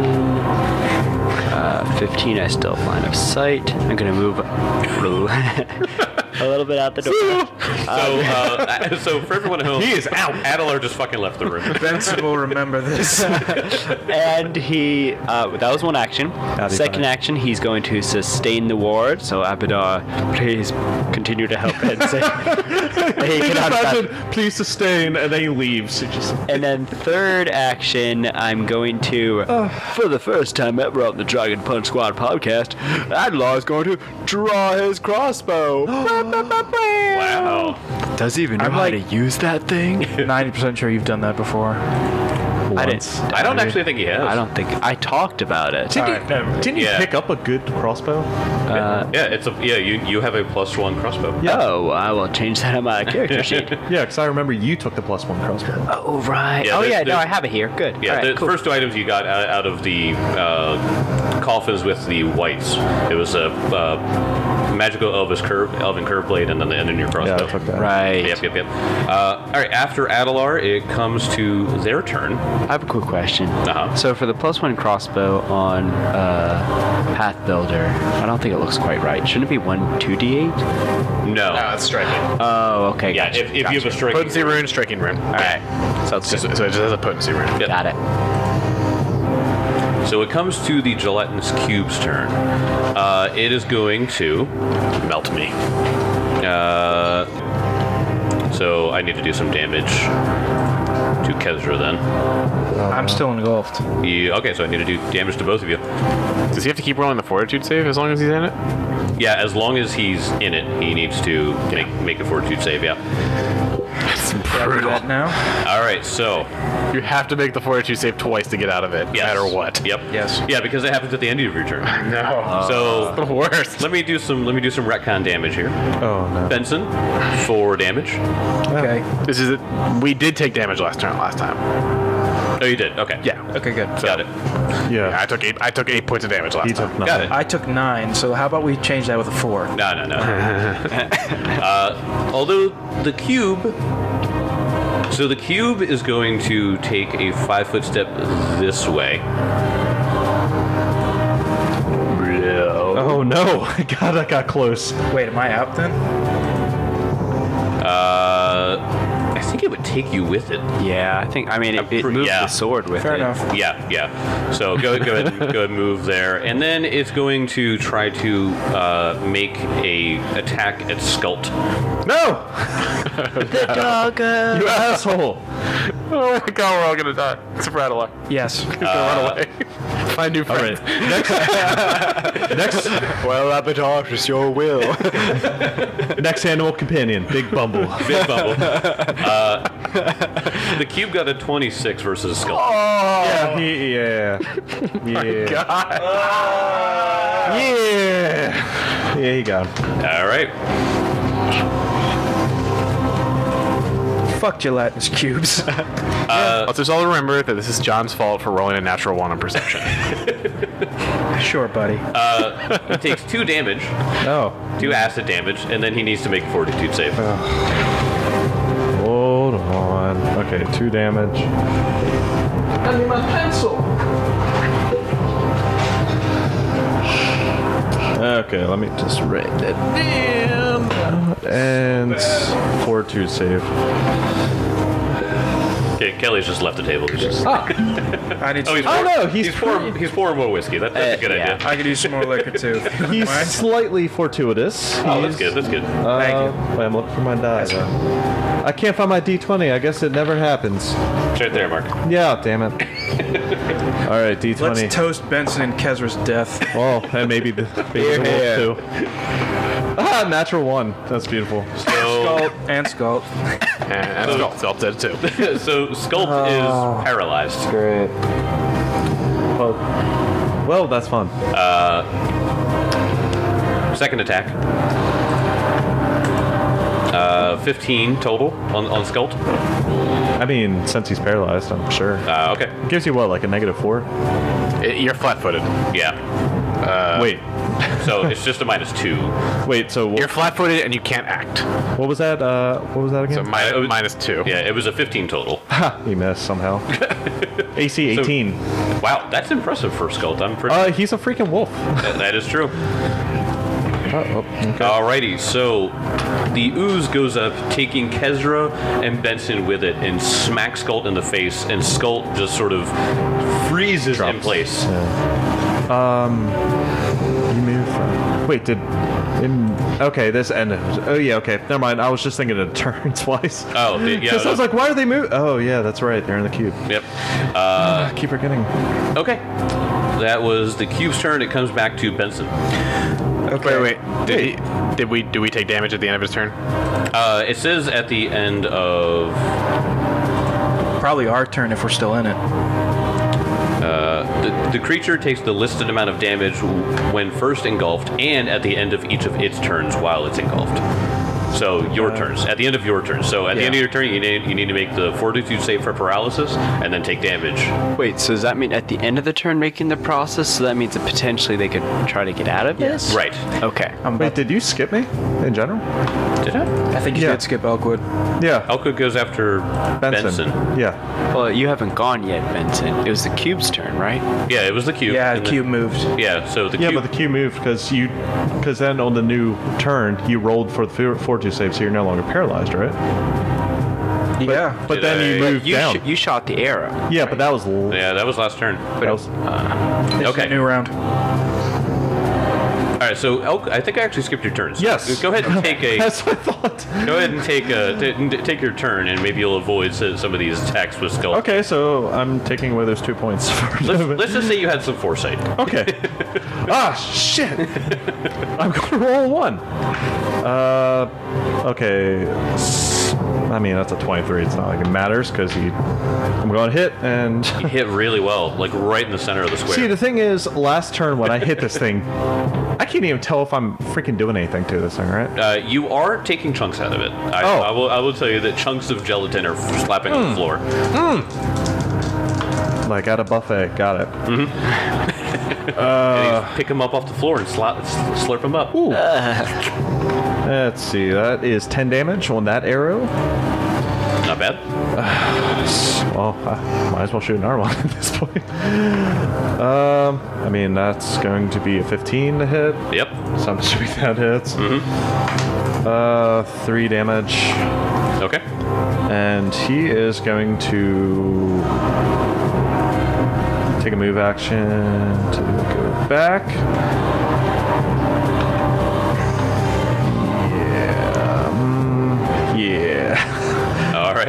10, 15. I still have line of sight. I'm gonna move a little bit out the door. So for everyone at home, he is out. Adelar just fucking left the room. Benson will remember this. And he, that was one action. Second action, he's going to sustain the ward. So Abadar, please continue to help Benson. He cannot Imagine, please sustain, and then he leaves. It just And then third action, I'm going to, for the first time ever on the Dragon Punch Squad podcast, Adlar is going to draw his crossbow. Wow. Does he even know how to use that thing? 90% sure you've done that before. I didn't. I don't actually think he has. I don't think I talked about it. didn't you Yeah. pick up a good crossbow? You have a +1 crossbow. Oh, I will change that on my character sheet. Yeah, because I remember you took the +1 crossbow. Oh right. Yeah, oh there's- yeah. No, there's- I have it here. Good. Yeah, All right, the cool. first 2 items you got out of the coffins with the whites. It was a magical elven curve blade, and then your crossbow. Yeah, I took that. Right. Yep. All right, after Adelar, it comes to their turn. I have a quick question. Uh-huh. So for the +1 crossbow on Path Builder, I don't think it looks quite right. Shouldn't it be 1 2d8? No. It's striking. Oh, okay. Yeah, Gotcha. if you have a striking. Potency rune, striking rune. All right. Sounds So good. it just has a potency rune. Yep. Got it. So it comes to the gelatinous cube's turn. It is going to melt me. So I need to do some damage to Kezra then. I'm still engulfed. Okay, so I need to do damage to both of you. Does he have to keep rolling the fortitude save as long as he's in it? Yeah, as long as he's in it, he needs to make a fortitude save, yeah. Can I do that now? All right, so You have to make the fortitude save twice to get out of it, no yes. matter what. Yep. Yes. Yeah, because it happens at the end of your turn. No. So The worst. let me do some retcon damage here. Oh no. Benson, 4 damage. Okay. This is it. We did take damage last time. Oh, you did. Okay. Yeah. Okay, good. Got it. Yeah. I took 8 points of damage last He time. took Got nothing. it. I took 9, so how about we change that with a 4? No. Although the cube. So the cube is going to take a 5-foot step this way. Oh no. God, that got close. Wait, am I out then? I think it would take you with it. Yeah, I think. I mean, it moves yeah. the sword with Fair it. enough. Yeah. So go ahead and move there, and then it's going to try to make a attack at Skult. No. The doggo. You asshole. Oh my god, we're all gonna die. Except for Adela. Yes. Run away. Find new All right. friends. Next. Well, Abadar, it's your will. Next animal companion. Big Bumble. Big bubble. The cube got a 26 versus Skult. Yeah. Yeah. Yeah. Yeah. He got him. All right. Fuck gelatinous cubes. Let's just all remember that this is John's fault for rolling a natural 1 on perception. Sure, buddy. He takes 2 damage, Oh. 2 acid damage, and then he needs to make a fortitude save. Hold on. Okay, 2 damage. I need my pencil. Okay, let me just write that down. And fortitude save. Okay, Kelly's just left the table. He's just, I need. Oh, he's some, pouring, no, he's he's pouring more whiskey. That's a good yeah. idea. I could use some more liquor too. He's Mind? slightly fortuitous. Oh, that's good. That's good. Thank you. Wait, I'm looking for my die. I can't find my D20. I guess it never happens. It's right there, Mark. Yeah, damn it. All right, D20. Let's toast Benson and Kezra's death. Oh, and maybe the wolf too. Ah, natural 1. That's beautiful. So, Scald and Scald. And Sculpt did too. so Sculpt is paralyzed. Great. Well, that's fun. Second attack. 15 total on Sculpt. I mean, since he's paralyzed, I'm sure. Okay. Gives you what, like a -4? You're flat-footed. Yeah. Wait, So it's just a -2. wait. So You're flat-footed and you can't act. what was that? What was that again? So -2. Yeah, it was a 15 total. He missed somehow. AC 18. Wow, that's impressive for Sculpt. I'm pretty. He's a freaking wolf. That is true. Okay. Alrighty, so the ooze goes up, taking Kezra and Benson with it, and smacks Sculpt in the face, and Sculpt just sort of freezes in place. You move. Wait, okay, this ended. Oh yeah, okay. Never mind. I was just thinking of turn twice. Oh, yeah. Because I was like, why are they moving? Oh yeah, that's right. They're in the cube. Yep. I keep forgetting. Okay. That was the cube's turn. It comes back to Benson. Okay. Wait. Did we take damage at the end of his turn? It says at the end of Probably our turn if we're still in it. the creature takes the listed amount of damage when first engulfed, and at the end of each of its turns while it's engulfed. So your turns. At the end of your turn. So at the end of your turn, you need to make the fortitude save for paralysis, and then take damage. Wait, so does that mean at the end of the turn making the process? So that means that potentially they could try to get out of this? Right. Okay. Wait, did you skip me in general? Did I? I think you Yeah. did skip Elkwood. Yeah. Elkwood goes after Benson. Yeah. Well, you haven't gone yet, Benson. It was the cube's turn, right? Yeah, it was the cube. Yeah, the and cube moved. Yeah, so the Yeah, cube. but the Q moved because then on the new turn you rolled for the fortitude save, so you're no longer paralyzed, right? Yeah. But Did then I- you moved You, down. you shot the arrow. Yeah, but that was Yeah, that was last turn. that was It's Okay. a new round. All right, so I think I actually skipped your turn. So Yes. Go ahead and take a. that's what I thought. Go ahead and take your turn, and maybe you'll avoid some of these attacks with Skull. Okay, so I'm taking away those 2 points for Let's just say you had some foresight. Okay. Ah, shit. I'm going to roll 1. Okay. I mean, that's a 23. It's not like it matters because I'm going to hit and. You hit really well, like right in the center of the square. See, the thing is, last turn when I hit this thing, I can't even tell if I'm freaking doing anything to this thing, right? You are taking chunks out of it. I will tell you that chunks of gelatin are slapping on the floor. Like at a buffet. Got it. And you pick them up off the floor and slurp them up. Ooh. Let's see. That is 10 damage on that arrow. Not bad. Well, I might as well shoot another one at this point. I mean, that's going to be a 15 to hit. Yep. So I'm assuming that hits. 3 damage. Okay. And he is going to take a move action to go back. Yeah. All right.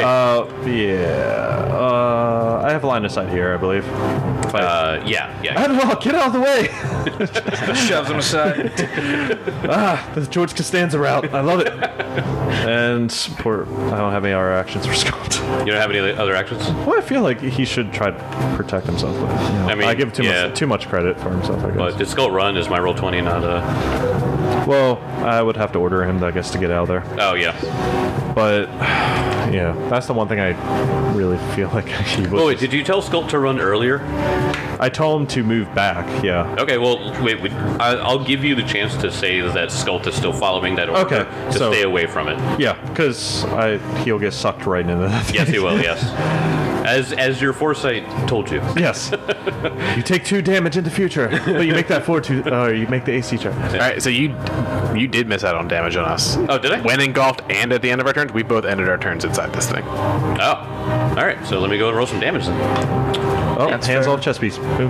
I have line of sight here, I believe. Yeah. I don't know. Get out of the way. Shoves him aside. The George Costanza route. I love it. And I don't have any other actions for Scott. You don't have any other actions? Well, I feel like he should try to protect himself. But, I mean, I give him yeah. too much credit for himself, I guess. But did Skull run? Is my roll 20 not Well, I would have to order him, I guess, to get out of there. Oh, yeah. But, yeah, that's the one thing I really feel like he would. Oh, wait, did you tell Sculpt to run earlier? I told him to move back, yeah. Okay, well, wait. I'll give you the chance to say that Sculpt is still following that order Okay, to so- stay away from it. Yeah, because he'll get sucked right into that. Yes, he will, yes. As your foresight told you. Yes. You take 2 damage in the future, but you make that 4 2. You make the AC check. All right, so you You did miss out on damage on us. Oh, did I? When engulfed and at the end of our turns, we both ended our turns inside this thing. Oh. All right. So let me go and roll some damage then. Oh, That's hands fair. off chest piece. Boom.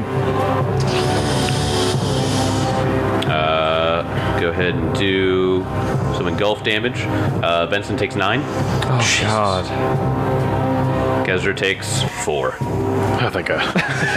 Go ahead and do some engulf damage. Benson takes 9. Oh, God. Kezra takes 4. Oh, thank God.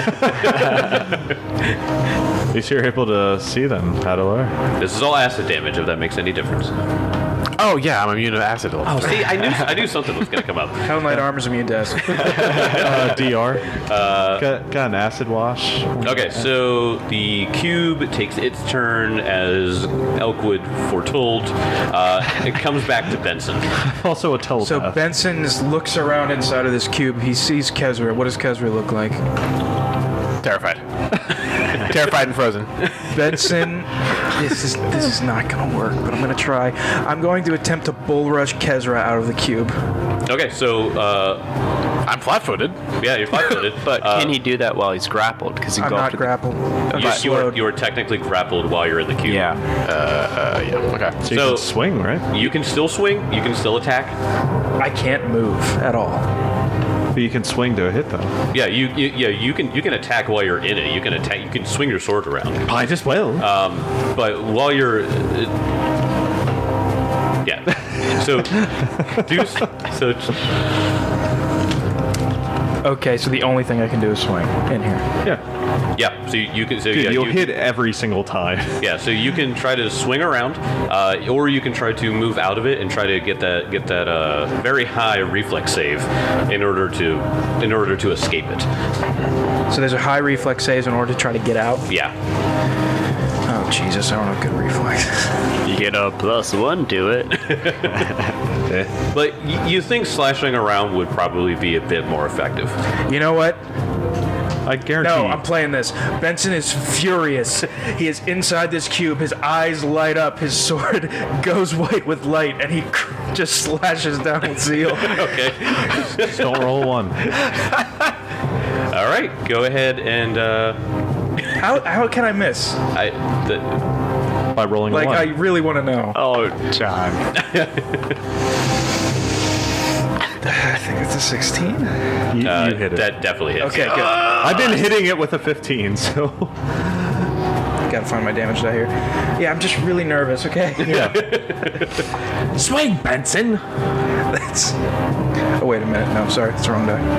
At least you're able to see them, Paddler. This is all acid damage, if that makes any difference. Oh, yeah, I'm immune to acid. Oh, see, I knew something was going to come up. Hell Knight Armor's immune to acid. DR. Got an acid wash. Okay, so the cube takes its turn as Elkwood foretold. It comes back to Benson. Also a telepath. So Benson looks around inside of this cube. He sees Kezra. What does Kezra look like? Terrified. Terrified and frozen. Benson, this is not gonna work, but I'm gonna try. I'm going to attempt to bull rush Kezra out of the cube. Okay, so I'm flat-footed. yeah, you're flat-footed, But can he do that while he's grappled? Because he I'm not grappled. I'm slowed. you are technically grappled while you're in the cube. Yeah. Yeah, okay. So you so- can swing, right? You can still swing. You can still attack. I can't move at all. But you can swing to a hit, though. Yeah, you can attack while you're in it. You can attack. You can swing your sword around. I just will. But while you're, yeah. So, Okay, so the only thing I can do is swing in here. Yeah. yeah. So you can. So Dude, yeah, you'll you, hit every single time. Yeah. So you can try to swing around, or you can try to move out of it and try to get that very high reflex save in order to escape it. So there's a high reflex saves in order to try to get out. Yeah. Oh Jesus, I don't have good reflexes. You get a +1 to it. But you think slashing around would probably be a bit more effective. You know what? I guarantee. No, I'm playing this. Benson is furious. He is inside this cube. His eyes light up. His sword goes white with light, and he just slashes down with zeal. Okay. Just don't roll one. All right. Go ahead and How can I miss? By rolling Like, one. I really want to know. Oh, John. I think it's a 16. You hit it. that definitely hits. Okay, good. I've been hitting it with a 15, so. Gotta find my damage die here. Yeah, I'm just really nervous, okay? Yeah. Swing, Benson! That's... Oh, wait a minute. No, sorry. It's the wrong die.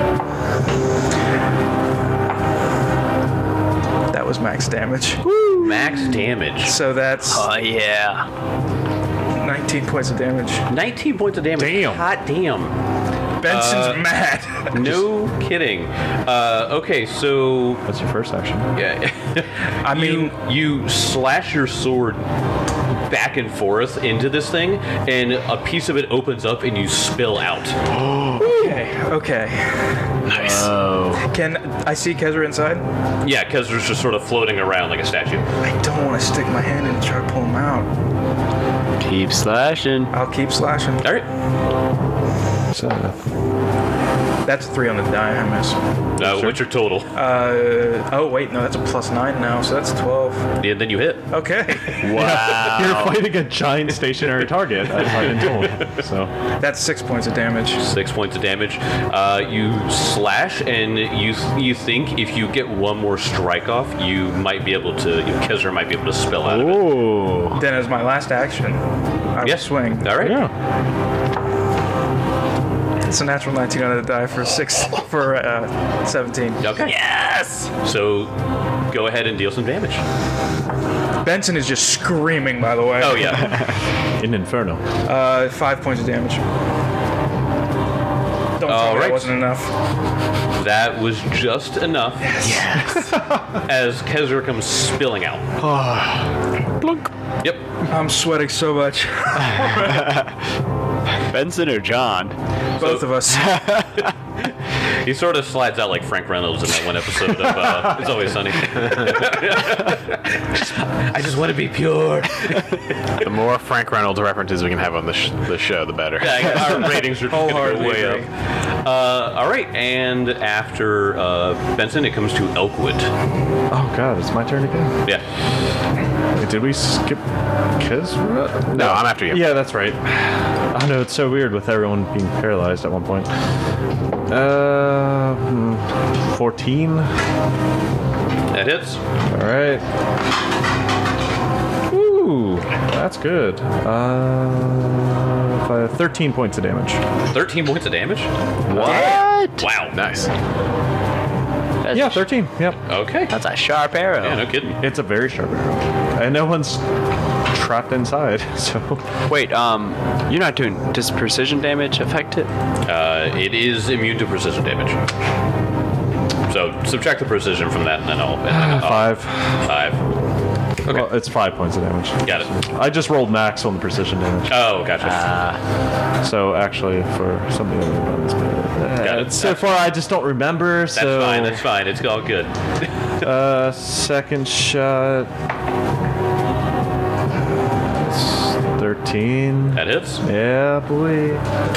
That was max damage. Max damage. So that's Oh, yeah. 19 points of damage. 19 points of damage. Damn. Hot damn. Benson's mad. No kidding. Okay, so That's your first action. yeah, I mean, you slash your sword back and forth into this thing, and a piece of it opens up, and you spill out. okay. Nice. Can I see Kezra inside? Yeah, because there's just sort of floating around like a statue. I don't want to stick my hand in and try to pull him out. Keep slashing. I'll keep slashing. All right. So, That's 3 on the die. I miss. What's your total? Oh wait, no, that's a +9 now, so that's 12. And then you hit. Okay. Wow. you're fighting a giant stationary target, as I've been told. So, That's 6 points of damage. 6 points of damage. You slash, and you think if you get one more strike off, you might be able to. Kezra might be able to spill out of it. Ooh. Then as my last action, I will Yes. swing. All right. yeah. It's a natural 19 on the die for 17. Okay. Yes! So go ahead and deal some damage. Benson is just screaming, by the way. Oh yeah. In Inferno. 5 points of damage. Don't tell All me right. that wasn't enough. That was just enough. Yes. As Kezra comes spilling out. Blunk. Yep. I'm sweating so much. Benson or John? Both of us. He sort of slides out like Frank Reynolds in that one episode of It's Always Sunny. I just want to be pure. The more Frank Reynolds references we can have on the show, the better. Yeah, our ratings are Wholeheartedly way agree. up. All right, and after Benson, it comes to Elkwood. Oh god, it's my turn again. Yeah. Wait, did we skip Kezra? No, I'm after you. Yeah, that's right. I know, it's so weird with everyone being paralyzed at one point. 14. That hits. All right. Ooh, that's good. 13 points of damage. 13 points of damage? What? Wow. Nice. That's Yeah, 13. Yep. Okay. That's a sharp arrow. Yeah, no kidding. It's a very sharp arrow. And no one's trapped inside, so. Wait, you're not doing. Does precision damage affect it? It is immune to precision damage. So subtract the precision from that, and then I'll 5. 5. Okay. Well, it's 5 points of damage. Got it. I just rolled max on the precision damage. Oh, gotcha. So actually, for something other than Got it. so far, I just don't remember. That's so fine. That's fine. It's all good. second shot. It's 13. That hits. Yeah, boy.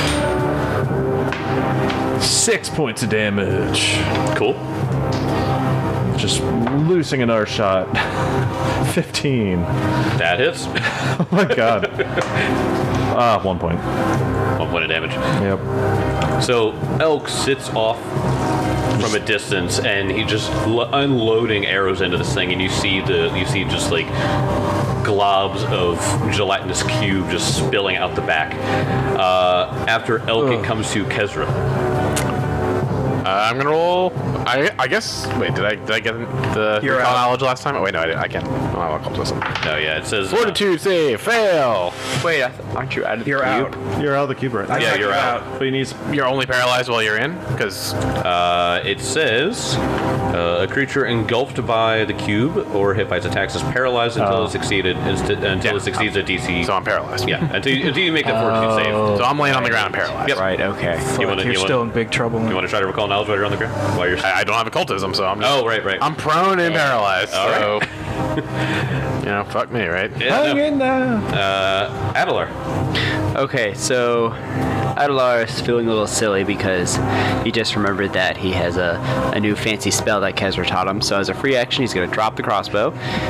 6 points of damage. Cool. Just loosing another shot. 15. That hits. Oh my god. 1 point. 1 point of damage. Yep. So Elk sits off from a distance, and he just unloading arrows into this thing, and you see just like globs of gelatinous cube just spilling out the back. After Elk, it comes to Kezra. I'm gonna roll. I guess. Wait, did I get the You're recall out. knowledge last time? Oh, wait, no, I can't. Oh, I'll call this one. No, yeah, it says Fortitude save, fail. Wait, aren't you out of the You're cube? out. You're out of the cube right now. Yeah, you're out. But he needs. You're only paralyzed while you're in, because It says a creature engulfed by the cube or hit by its attacks is paralyzed until it succeeds a DC. so I'm paralyzed. Yeah, until you make that fortitude save. So I'm laying on the ground paralyzed. Yep. Right. Okay. You're still in big trouble. You want to try to recall knowledge while you're on the ground? While you're I don't have occultism, so I'm. Just, Oh, right. I'm prone and paralyzed. All So, fuck me, right? Yeah, no. in there. Adelar. Okay, so Adelar is feeling a little silly because he just remembered that he has a new fancy spell that Kezra taught him. So as a free action, he's going to drop the crossbow.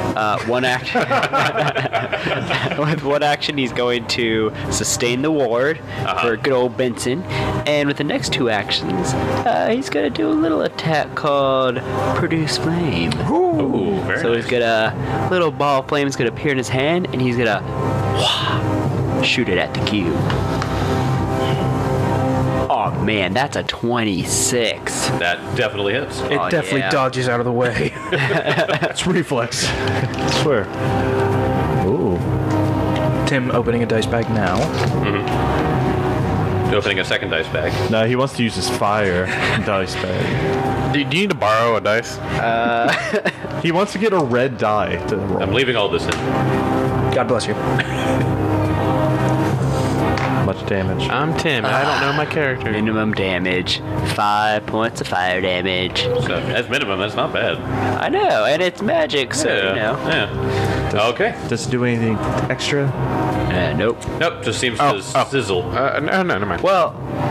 With one action, he's going to sustain the ward for good old Benson. And with the next 2 actions, he's going to do a little attack called Produce Flame. Ooh, very So nice. he's got a little ball of flame is going to appear in his hand, and he's going to shoot it at the cube. Oh man, that's a 26. That definitely hits. It Oh, definitely yeah. dodges out of the way. It's reflex. I swear. Ooh. Tim opening a dice bag now. Opening a second dice bag. No, he wants to use his fire dice bag. Do you need to borrow a dice? He wants to get a red die to roll. I'm leaving all this in. God bless you. Much damage. I'm Tim, and I don't know my character. Minimum damage, 5 points of fire damage. So as minimum, that's not bad. I know, and it's magic, so Yeah. you know. Yeah. Okay. Does it do anything extra? Nope. Nope. Just seems to sizzle. No, never mind. Well,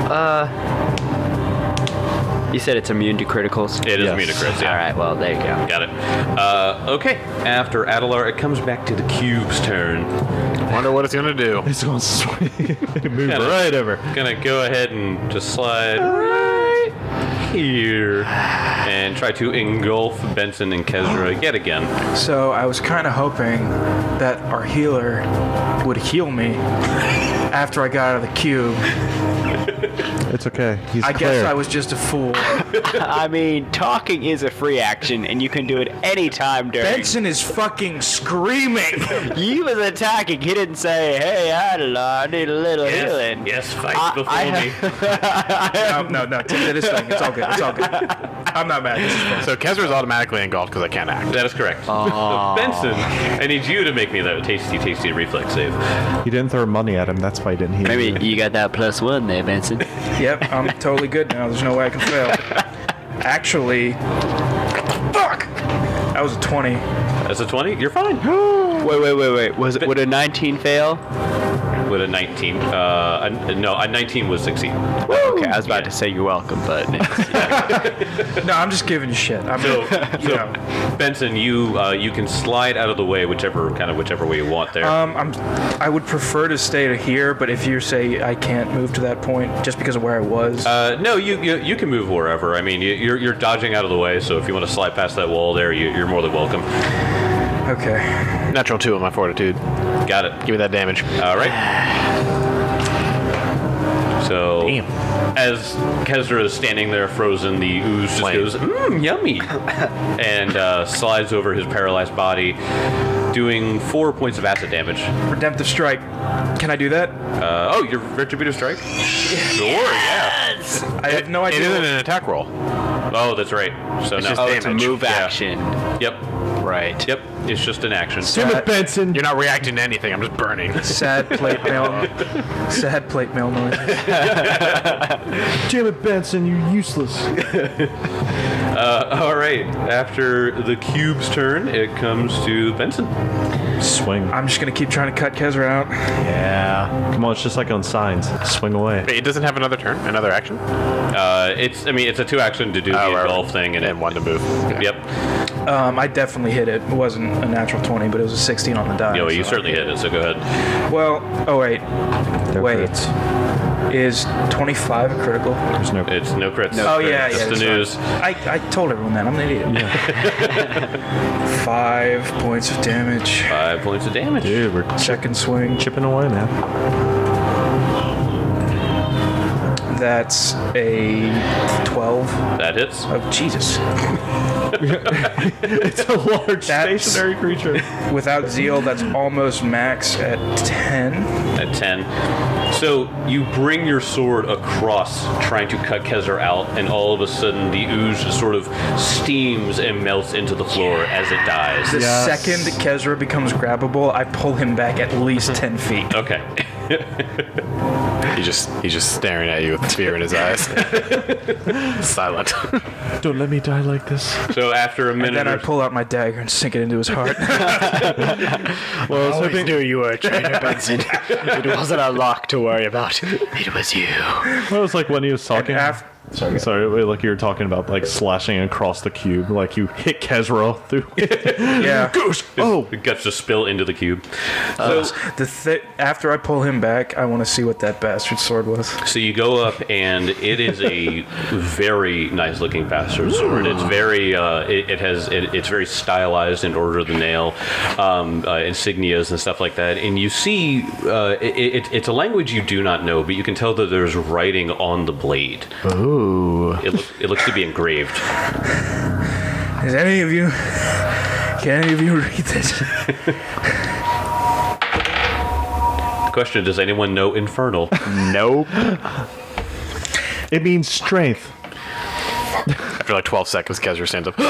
you said it's immune to criticals. It is Yes. immune to crits. Yeah. All right. Well, there you go. Got it. Okay. After Adelar, it comes back to the cube's turn. Wonder what it's gonna do. He's going to swing. Move Kinda. right over. Gonna go ahead and just slide right here and try to engulf Benson and Kezra yet again. So I was kind of hoping that our healer would heal me after I got out of the cube. It's okay. He's I clear. guess I was just a fool. I mean, talking is a free action, and you can do it anytime during. Benson is fucking screaming. He was attacking. He didn't say, "Hey, Adelar, I need a little healing." Yes, fight I before me. No, Tim did his thing. It's all good. It's all good. I'm not mad. This is fun. So Kezra's automatically engulfed because I can't act. That is correct. So Benson, I need you to make me that tasty reflex save. You didn't throw money at him. That's why he didn't heal Maybe you. you got that +1 there, Benson. Yep, I'm totally good now. There's no way I can fail. Actually, fuck! That was a 20. That's a 20. You're fine. Wait. Would a 19 fail? With a 19. No, a 19 would succeed. Okay, I was about to say you're welcome, but No, I'm just giving you shit. Benson, you can slide out of the way whichever way you want there. I would prefer to stay to here, but if you say I can't move to that point just because of where I was, No, you can move wherever. I mean, you're dodging out of the way, so if you want to slide past that wall there, you're more than welcome. okay. Natural 2 on my fortitude. Got it. Give me that damage. All right. So, Damn. as Kezra is standing there frozen, the ooze just goes, yummy, and slides over his paralyzed body, doing 4 points of acid damage. Redemptive strike. Can I do that? Your retributive strike? Sure, yeah. I have no It idea. isn't an attack roll. Oh, that's right. So It's now, just oh, it's a damage. move Yeah. action. Yep, Right. yep. It's just an action. Damn it, Benson. You're not reacting to anything. I'm just burning. Sad plate mail. Sad plate mail noise. Damn it, Benson. You're useless. All right. After the cube's turn, it comes to Benson. Swing. I'm just gonna keep trying to cut Kezra out. Yeah. Come on, it's just like on signs. Swing away. Wait, it doesn't have another turn? Another action? It's a 2-action to do the right. engulf thing, and And one to move. Yep. I definitely hit it. It wasn't a natural 20, but it was a 16 on the die. Yo, you so- certainly hit it. So go ahead. Well, oh wait. Wait. crits. Is 25 a critical? There's no. It's no crits. Oh, yeah, Just yeah. the that's news. right. I told everyone that. I'm an idiot. 5 points of damage. 5 points of damage. Dude, we're Second swing. chipping away, man. That's a 12. That hits. Oh, Jesus. It's a large That's- stationary creature. Without zeal, that's almost max at 10. At 10. So you bring your sword across, trying to cut Kezar out, and all of a sudden the ooze just sort of steams and melts into the floor as it dies. The Yes. second Kezra becomes grabbable, I pull him back at least 10 feet. Okay. He's just staring at you with fear in his eyes. Silent. Don't let me die like this. So after a And minute, then I or pull out my dagger and sink it into his heart. Well, I always knew you were a traitor, Benson. It wasn't a lock to worry about. It was you. Well, it was like when he was talking. Sorry, like you were talking about like slashing across the cube, like you hit Kezra through. Yeah. Oh, it gets to spill into the cube. After I pull him back, I want to see what that bastard sword was. So you go up, and it is a very nice looking bastard sword. It's very, it's very stylized in order of the nail, insignias and stuff like that. And you see, it's a language you do not know, but you can tell that there's writing on the blade. Ooh. It looks to be engraved. Can any of you read this? Question: does anyone know Infernal? Nope. it means strength. After like 12 seconds, Kezra stands up.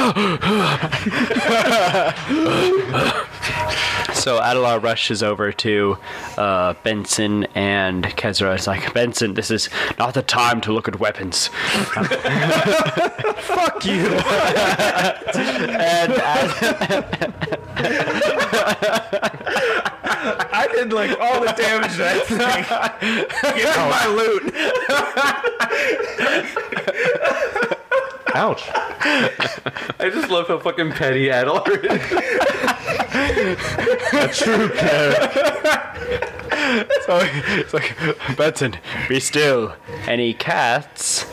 So Adelar rushes over to Benson and Kezra. It's like, Benson, this is not the time to look at weapons. Fuck you. I did like all the damage to that thing. Give me my loot. Ouch. I just love how fucking petty Adelar is. That's true, So it's like, Benson, be still. And he casts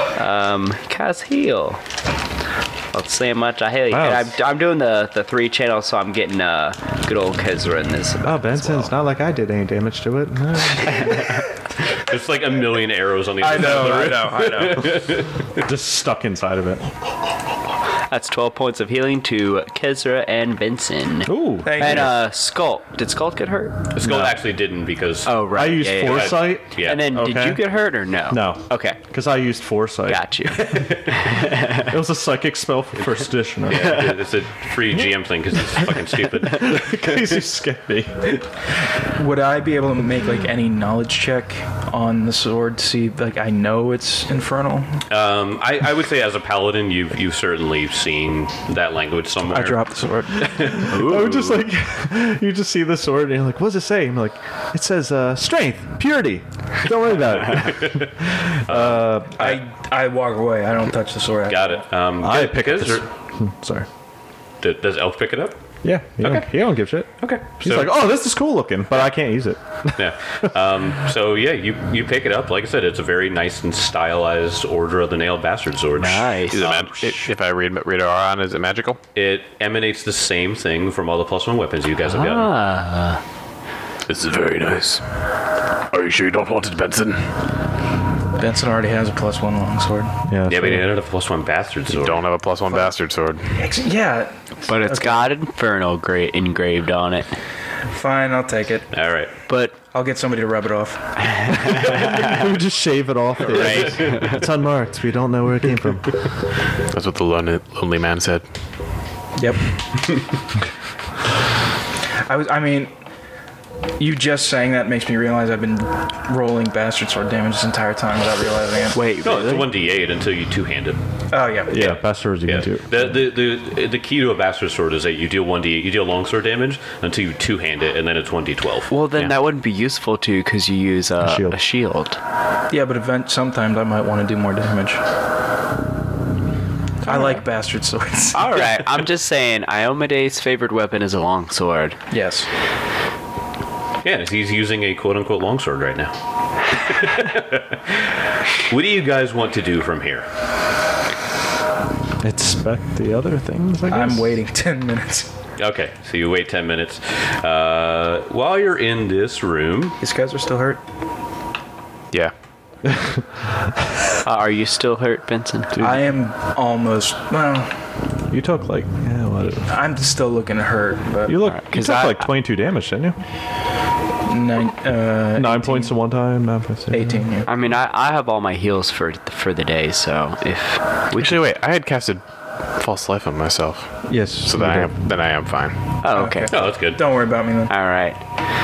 heal. Let's see how much I heal you. Wow. And I'm doing the 3 channels, so I'm getting good old Kezra in this. Oh, Benson, it's not like I did any damage to it. There's like a million arrows on the other side of the room. I know. Just stuck inside of it. That's 12 points of healing to Kezra and Benson. Ooh. Thank And you. Skult. Did Skult get hurt? Skull actually didn't because Oh, right. I used yeah. foresight. yeah. And then did Okay. you get hurt or no? No. Okay. Because I used foresight. Got you. It was a psychic spell for first edition. yeah, it's a free GM thing because it's fucking stupid. Because you scared me. Would I be able to make like any knowledge check on the sword to see like I know it's infernal? I would say as a paladin, you've certainly seen that language somewhere. I dropped the sword. I would just like, you just see the sword and you're like, what does it say? I'm like, it says strength, purity. Don't worry about it. I walk away. I don't touch the sword. Got it. I pick it. Guys, Sorry. does Elf pick it up? Yeah. He don't give shit. Okay. He's like, oh, this is cool looking, but I can't use it. Yeah. So yeah, you pick it up. Like I said, it's a very nice and stylized Order of the Nailed Bastard sword. Nice. Is it if I read Aron, is it magical? It emanates the same thing from all the +1 weapons you guys have gotten. This is very nice. Are you sure you don't want it, Benson? Benson already has a +1 longsword. Yeah. Yeah, but it ended a +1 bastard sword. Don't have a +1 bastard sword. Yeah. But it's got Infernal engraved on it. Fine, I'll take it. All right. But I'll get somebody to rub it off. We would just shave it off. right. It's unmarked. We don't know where it came from. That's what the lonely man said. Yep. I mean, you just saying that makes me realize I've been rolling bastard sword damage this entire time without realizing it. Wait, No, really? it's a 1d8 until you two-hand it. Oh yeah. Yeah, bastards you Yeah. can do. The key to a bastard sword is that you deal 1d8, you deal longsword damage until you two-hand it, and then it's 1d12. Well, then that wouldn't be useful too, because you use shield. a shield. Yeah, but sometimes I might want to do more damage. I like bastard swords. All right, I'm just saying, Iomede's favorite weapon is a longsword. Yes. Yeah, he's using a quote-unquote longsword right now. What do you guys want to do from here? Expect the other things, I guess. I'm waiting 10 minutes. Okay, so you wait 10 minutes. While you're in this room, These guys are still hurt. Yeah. Are you still hurt, Benson? I am almost. Well, You took like, yeah, what? I'm still looking hurt, but You look, Alright, you 'cause took I- like 22 damage, didn't you? 9 points at one time, 9 points. 18. Yeah. I mean, I have all my heals for the day, so if we Actually, wait. I had casted false life on myself, Yes. so then I am fine. Oh, okay. oh, that's good. Don't worry about me then. All right.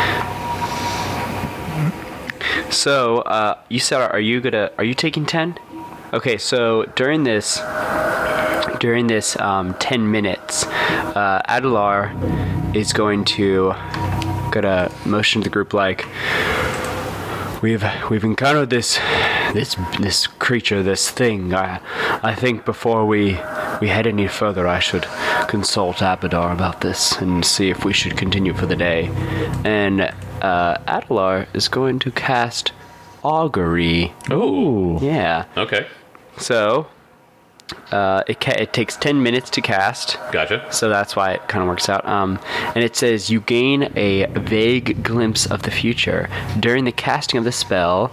So, you said, are you taking 10? Okay, so during this 10 minutes, Adelar is going to motion to the group like, we've encountered this creature, this thing. I think before we head any further, I should consult Abadar about this and see if we should continue for the day. And Adelar is going to cast Augury. Ooh. Yeah. Okay. So it takes 10 minutes to cast. Gotcha. So that's why it kind of works out. And it says you gain a vague glimpse of the future. During the casting of the spell,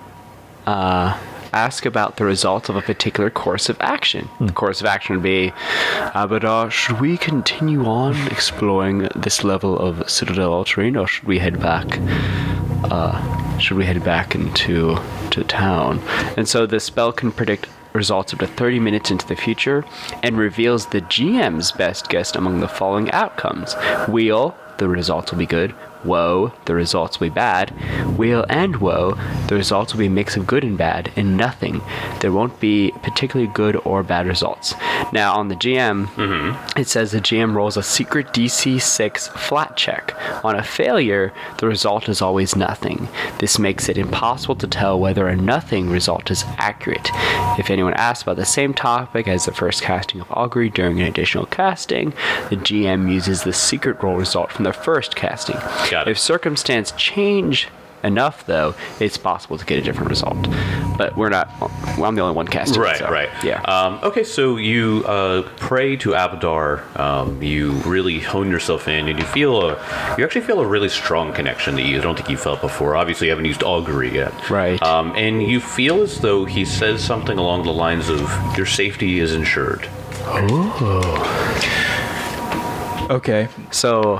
ask about the result of a particular course of action. The course of action would be, Abadar, should we continue on exploring this level of Citadel terrain, or should we head back? Into town? And so the spell can predict results up to 30 minutes into the future and reveals the GM's best guess among the following outcomes. Wheel, the results will be good. Woe, the results will be bad. Wheel and woe, the results will be a mix of good and bad, and nothing. There won't be particularly good or bad results. Now, on the GM, it says the GM rolls a secret DC 6 flat check. On a failure, the result is always nothing. This makes it impossible to tell whether a nothing result is accurate. If anyone asks about the same topic as the first casting of Augury during an additional casting, the GM uses the secret roll result from the first casting. Got it. If circumstance change enough, though, it's possible to get a different result. But we're not. Well, I'm the only one casting. Right, so, right. Yeah. Okay, so you pray to Abadar. You really hone yourself in, and you actually feel a really strong connection that you don't think you felt before. Obviously, you haven't used Augury yet. Right. And you feel as though he says something along the lines of, your safety is ensured. Okay. So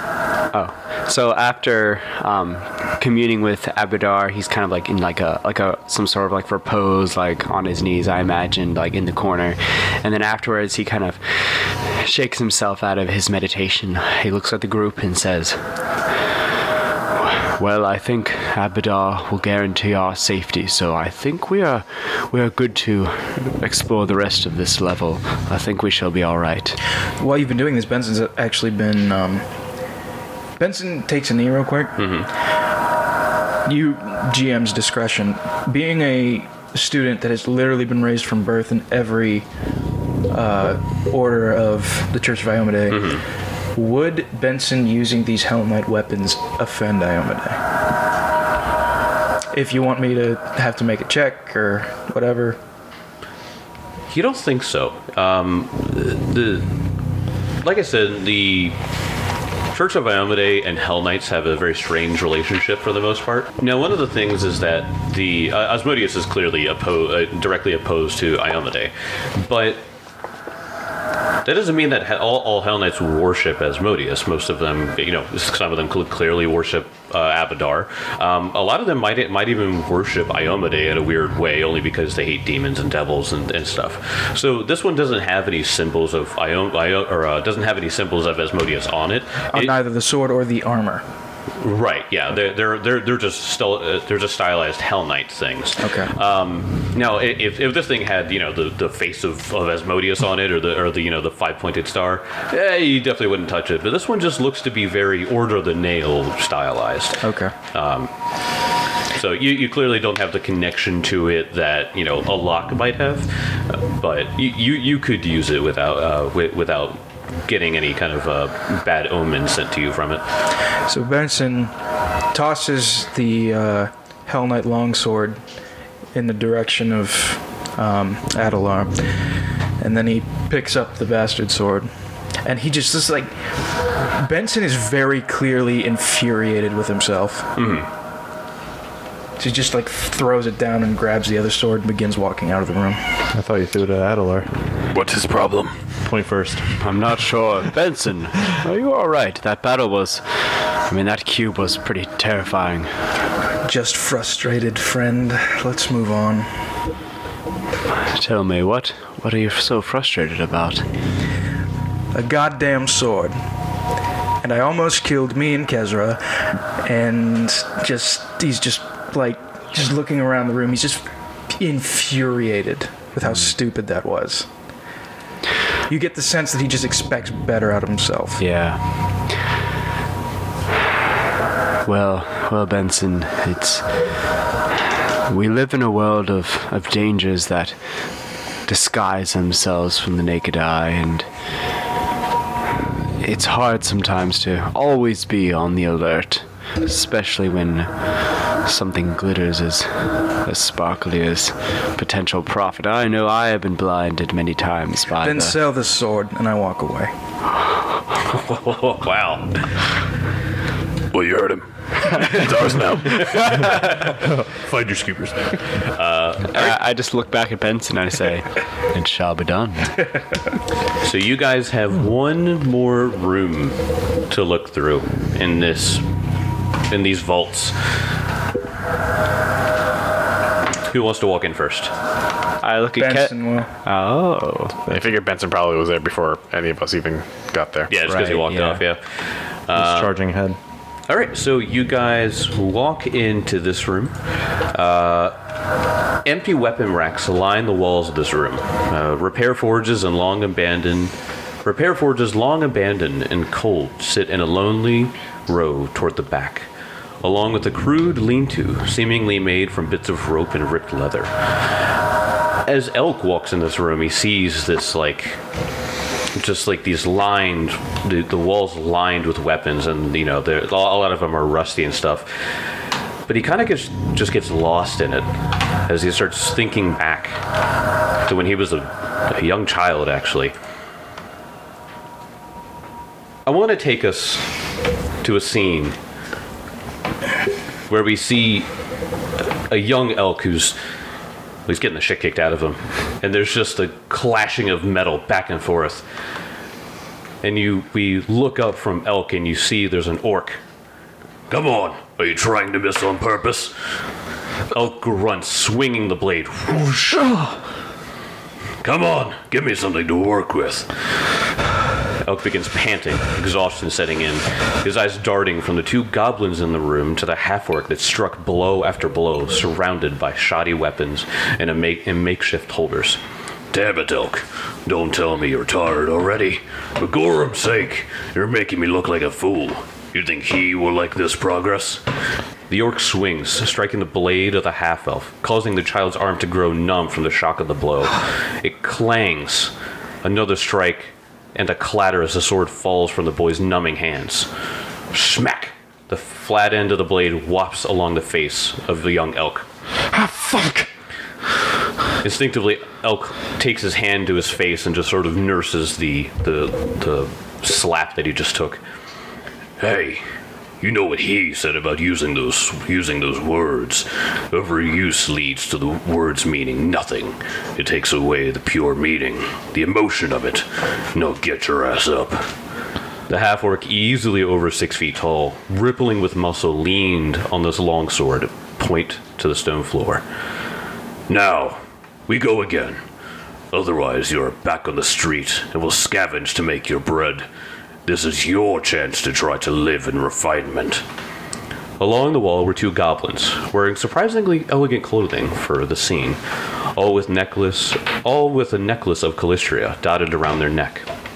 after communing with Abadar, he's kind of like in like a some sort of like repose, like on his knees, I imagine, like in the corner. And then afterwards, he kind of shakes himself out of his meditation. He looks at the group and says, "Well, I think Abadar will guarantee our safety, so I think we are good to explore the rest of this level. I think we shall be all right." While you've been doing this, Benson's actually been. Benson takes a knee real quick. You, GM's discretion, being a student that has literally been raised from birth in every order of the Church of Iomedae, would Benson using these Hell Knight weapons offend Iomedae? If you want me to have to make a check or whatever. You don't think so? Like I said, the Church of Iomedae and Hell Knights have a very strange relationship for the most part. Now, one of the things is that the Asmodeus is clearly directly opposed to Iomedae, but that doesn't mean that all Hell Knights worship Asmodeus. Most of them, some of them clearly worship Abadar. A lot of them might even worship Iomedae in a weird way, only because they hate demons and devils and stuff. So this one doesn't have any symbols of doesn't have any symbols of Asmodeus on it. On neither the sword or the armor. Right. Yeah. They're just stylized Hell Knight things. Okay. Now, if this thing had the face of Asmodeus on it or the 5-pointed star, you definitely wouldn't touch it. But this one just looks to be very Order of the Nail stylized. Okay. So you clearly don't have the connection to it that a lock might have, but you could use it without getting any kind of bad omen sent to you from it. So Benson tosses the Hell Knight longsword in the direction of Adalar, and then he picks up the bastard sword, and he just like Benson is very clearly infuriated with himself. So he just like throws it down and grabs the other sword and begins walking out of the room. I thought you threw it at Adalar. What's his problem? 21st. I'm not sure. Benson, are you all right? That battle that cube was pretty terrifying. Just frustrated, friend. Let's move on. Tell me, what are you so frustrated about? A goddamn sword. And I almost killed me and Kezra, and he's just looking around the room. He's just infuriated with how stupid that was. You get the sense that he just expects better out of himself. Yeah. Well, Benson, we live in a world of dangers that disguise themselves from the naked eye, and it's hard sometimes to always be on the alert, especially when something glitters as sparkly as potential profit. I know I have been blinded many times by Then sell the sword, and I walk away. Wow. Well, you heard him. It's ours now. Find your scoopers. I just look back at Benson and I say, "It shall be done." So you guys have one more room to look through in these vaults. Who wants to walk in first? I look at Benson will. Oh. I figured Benson probably was there before any of us even got there. Yeah, just because he walked off, yeah. He's charging ahead. All right, so you guys walk into this room. Empty weapon racks line the walls of this room. Repair forges long abandoned and cold sit in a lonely row toward the back, along with a crude lean-to, seemingly made from bits of rope and ripped leather. As Elk walks in this room, he sees this these lined, the walls lined with weapons, and a lot of them are rusty and stuff. But he kind of just gets lost in it as he starts thinking back to when he was a young child, actually. I want to take us to a scene where we see a young Elk who's He's getting the shit kicked out of him. And there's just a clashing of metal back and forth. And we look up from Elk and you see there's an orc. Come on, are you trying to miss on purpose? Elk grunts, swinging the blade. Whoosh. Come on, give me something to work with. Elk begins panting, exhaustion setting in, his eyes darting from the two goblins in the room to the half-orc that struck blow after blow, surrounded by shoddy weapons and makeshift holders. Damn it, Elk. Don't tell me you're tired already. For Gorham's sake, you're making me look like a fool. You think he will like this progress? The orc swings, striking the blade of the half-elf, causing the child's arm to grow numb from the shock of the blow. It clangs. Another strike, and a clatter as the sword falls from the boy's numbing hands. Smack! The flat end of the blade whops along the face of the young Elk. Ah, fuck! Instinctively, Elk takes his hand to his face and just sort of nurses the slap that he just took. Hey, you know what he said about using those words. Overuse leads to the words meaning nothing. It takes away the pure meaning, the emotion of it. No, get your ass up. The half-orc, easily over 6 feet tall, rippling with muscle, leaned on this longsword, point to the stone floor. Now, we go again. Otherwise, you're back on the street and will scavenge to make your bread. This is your chance to try to live in refinement. Along the wall were two goblins, wearing surprisingly elegant clothing for the scene, all with a necklace of Calistria dotted around their neck.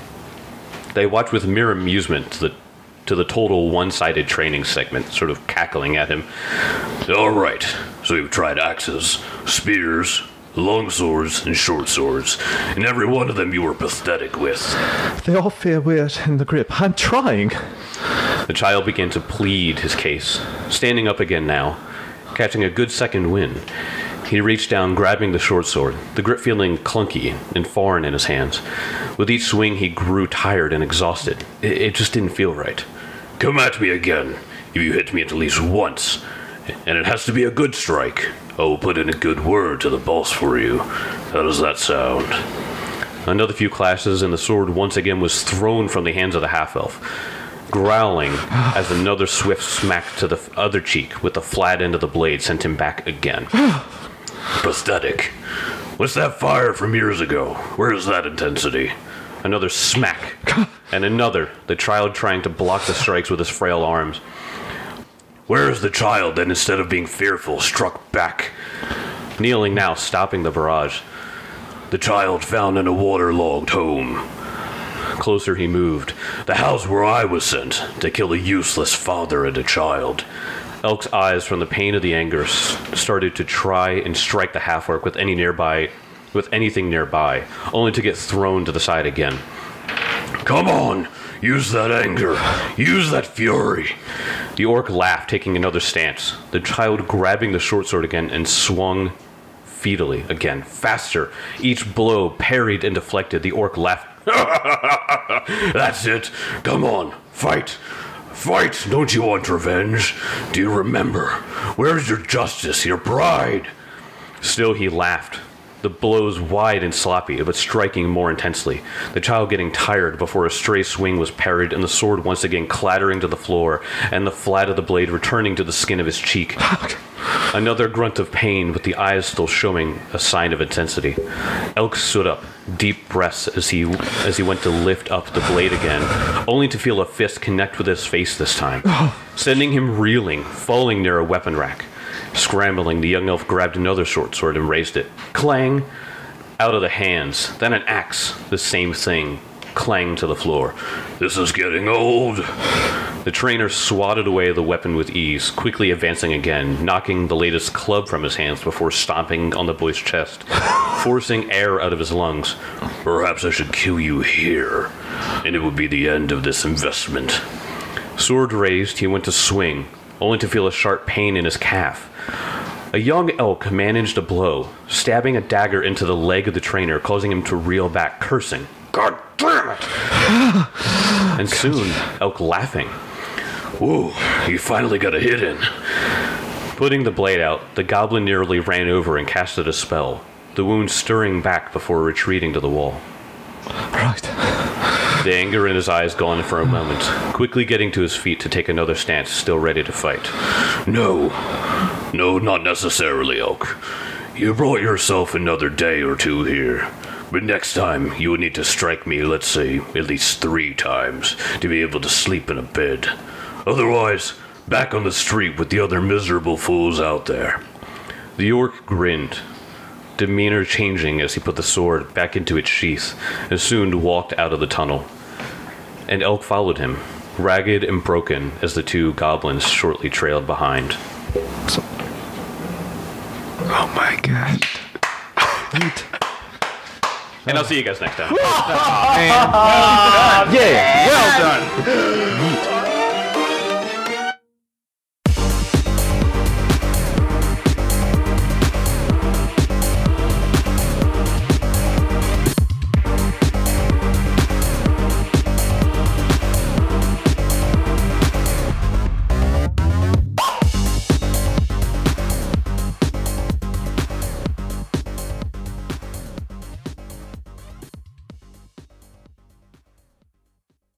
They watched with mere amusement to the total one-sided training segment, sort of cackling at him. All right, so you've tried axes, spears, long swords, and short swords, and every one of them you were pathetic with. They all feel weird in the grip. I'm trying. The child began to plead his case, standing up again now, catching a good second wind. He reached down, grabbing the short sword, the grip feeling clunky and foreign in his hands. With each swing, he grew tired and exhausted. It just didn't feel right. Come at me again, if you hit me at least once. And it has to be a good strike. I will put in a good word to the boss for you. How does that sound? Another few clashes, and the sword once again was thrown from the hands of the half-elf, growling as another swift smack to the other cheek with the flat end of the blade sent him back again. Pathetic. What's that fire from years ago? Where is that intensity? Another smack, and another, the child trying to block the strikes with his frail arms. Where is the child that instead of being fearful struck back? Kneeling now, stopping the barrage. The child found in a waterlogged home. Closer he moved. The house where I was sent to kill a useless father and a child. Elk's eyes, from the pain of the anger, started to try and strike the half-orc with anything nearby, only to get thrown to the side again. Come on! Use that anger! Use that fury! The orc laughed, taking another stance. The child grabbing the short sword again and swung featally again, faster. Each blow parried and deflected. The orc laughed. That's it! Come on! Fight! Fight! Don't you want revenge? Do you remember? Where's your justice, your pride? Still he laughed. The blows wide and sloppy, but striking more intensely. The child getting tired before a stray swing was parried, and the sword once again clattering to the floor, and the flat of the blade returning to the skin of his cheek. Another grunt of pain, with the eyes still showing a sign of intensity. Elk stood up, deep breaths as he went to lift up the blade again, only to feel a fist connect with his face this time, sending him reeling, falling near a weapon rack. Scrambling, the young elf grabbed another short sword and raised it. Clang! Out of the hands. Then an axe. The same thing. Clang to the floor. This is getting old. The trainer swatted away the weapon with ease, quickly advancing again, knocking the latest club from his hands before stomping on the boy's chest, forcing air out of his lungs. Perhaps I should kill you here, and it would be the end of this investment. Sword raised, he went to swing, only to feel a sharp pain in his calf. A young elk managed a blow, stabbing a dagger into the leg of the trainer, causing him to reel back, cursing. God damn it! And soon, Elk laughing. Whoa, you finally got a hit in. Putting the blade out, the goblin nearly ran over and casted a spell, the wound stirring back before retreating to the wall. Right. The anger in his eyes gone for a moment, quickly getting to his feet to take another stance, still ready to fight. No, not necessarily, Oak. You brought yourself another day or two here. But next time, you would need to strike me, let's say, at least 3 times to be able to sleep in a bed. Otherwise, back on the street with the other miserable fools out there. The orc grinned, demeanor changing as he put the sword back into its sheath and soon walked out of the tunnel. And Elk followed him, ragged and broken as the 2 goblins shortly trailed behind. Oh my god. And I'll see you guys next time. Yeah, well done.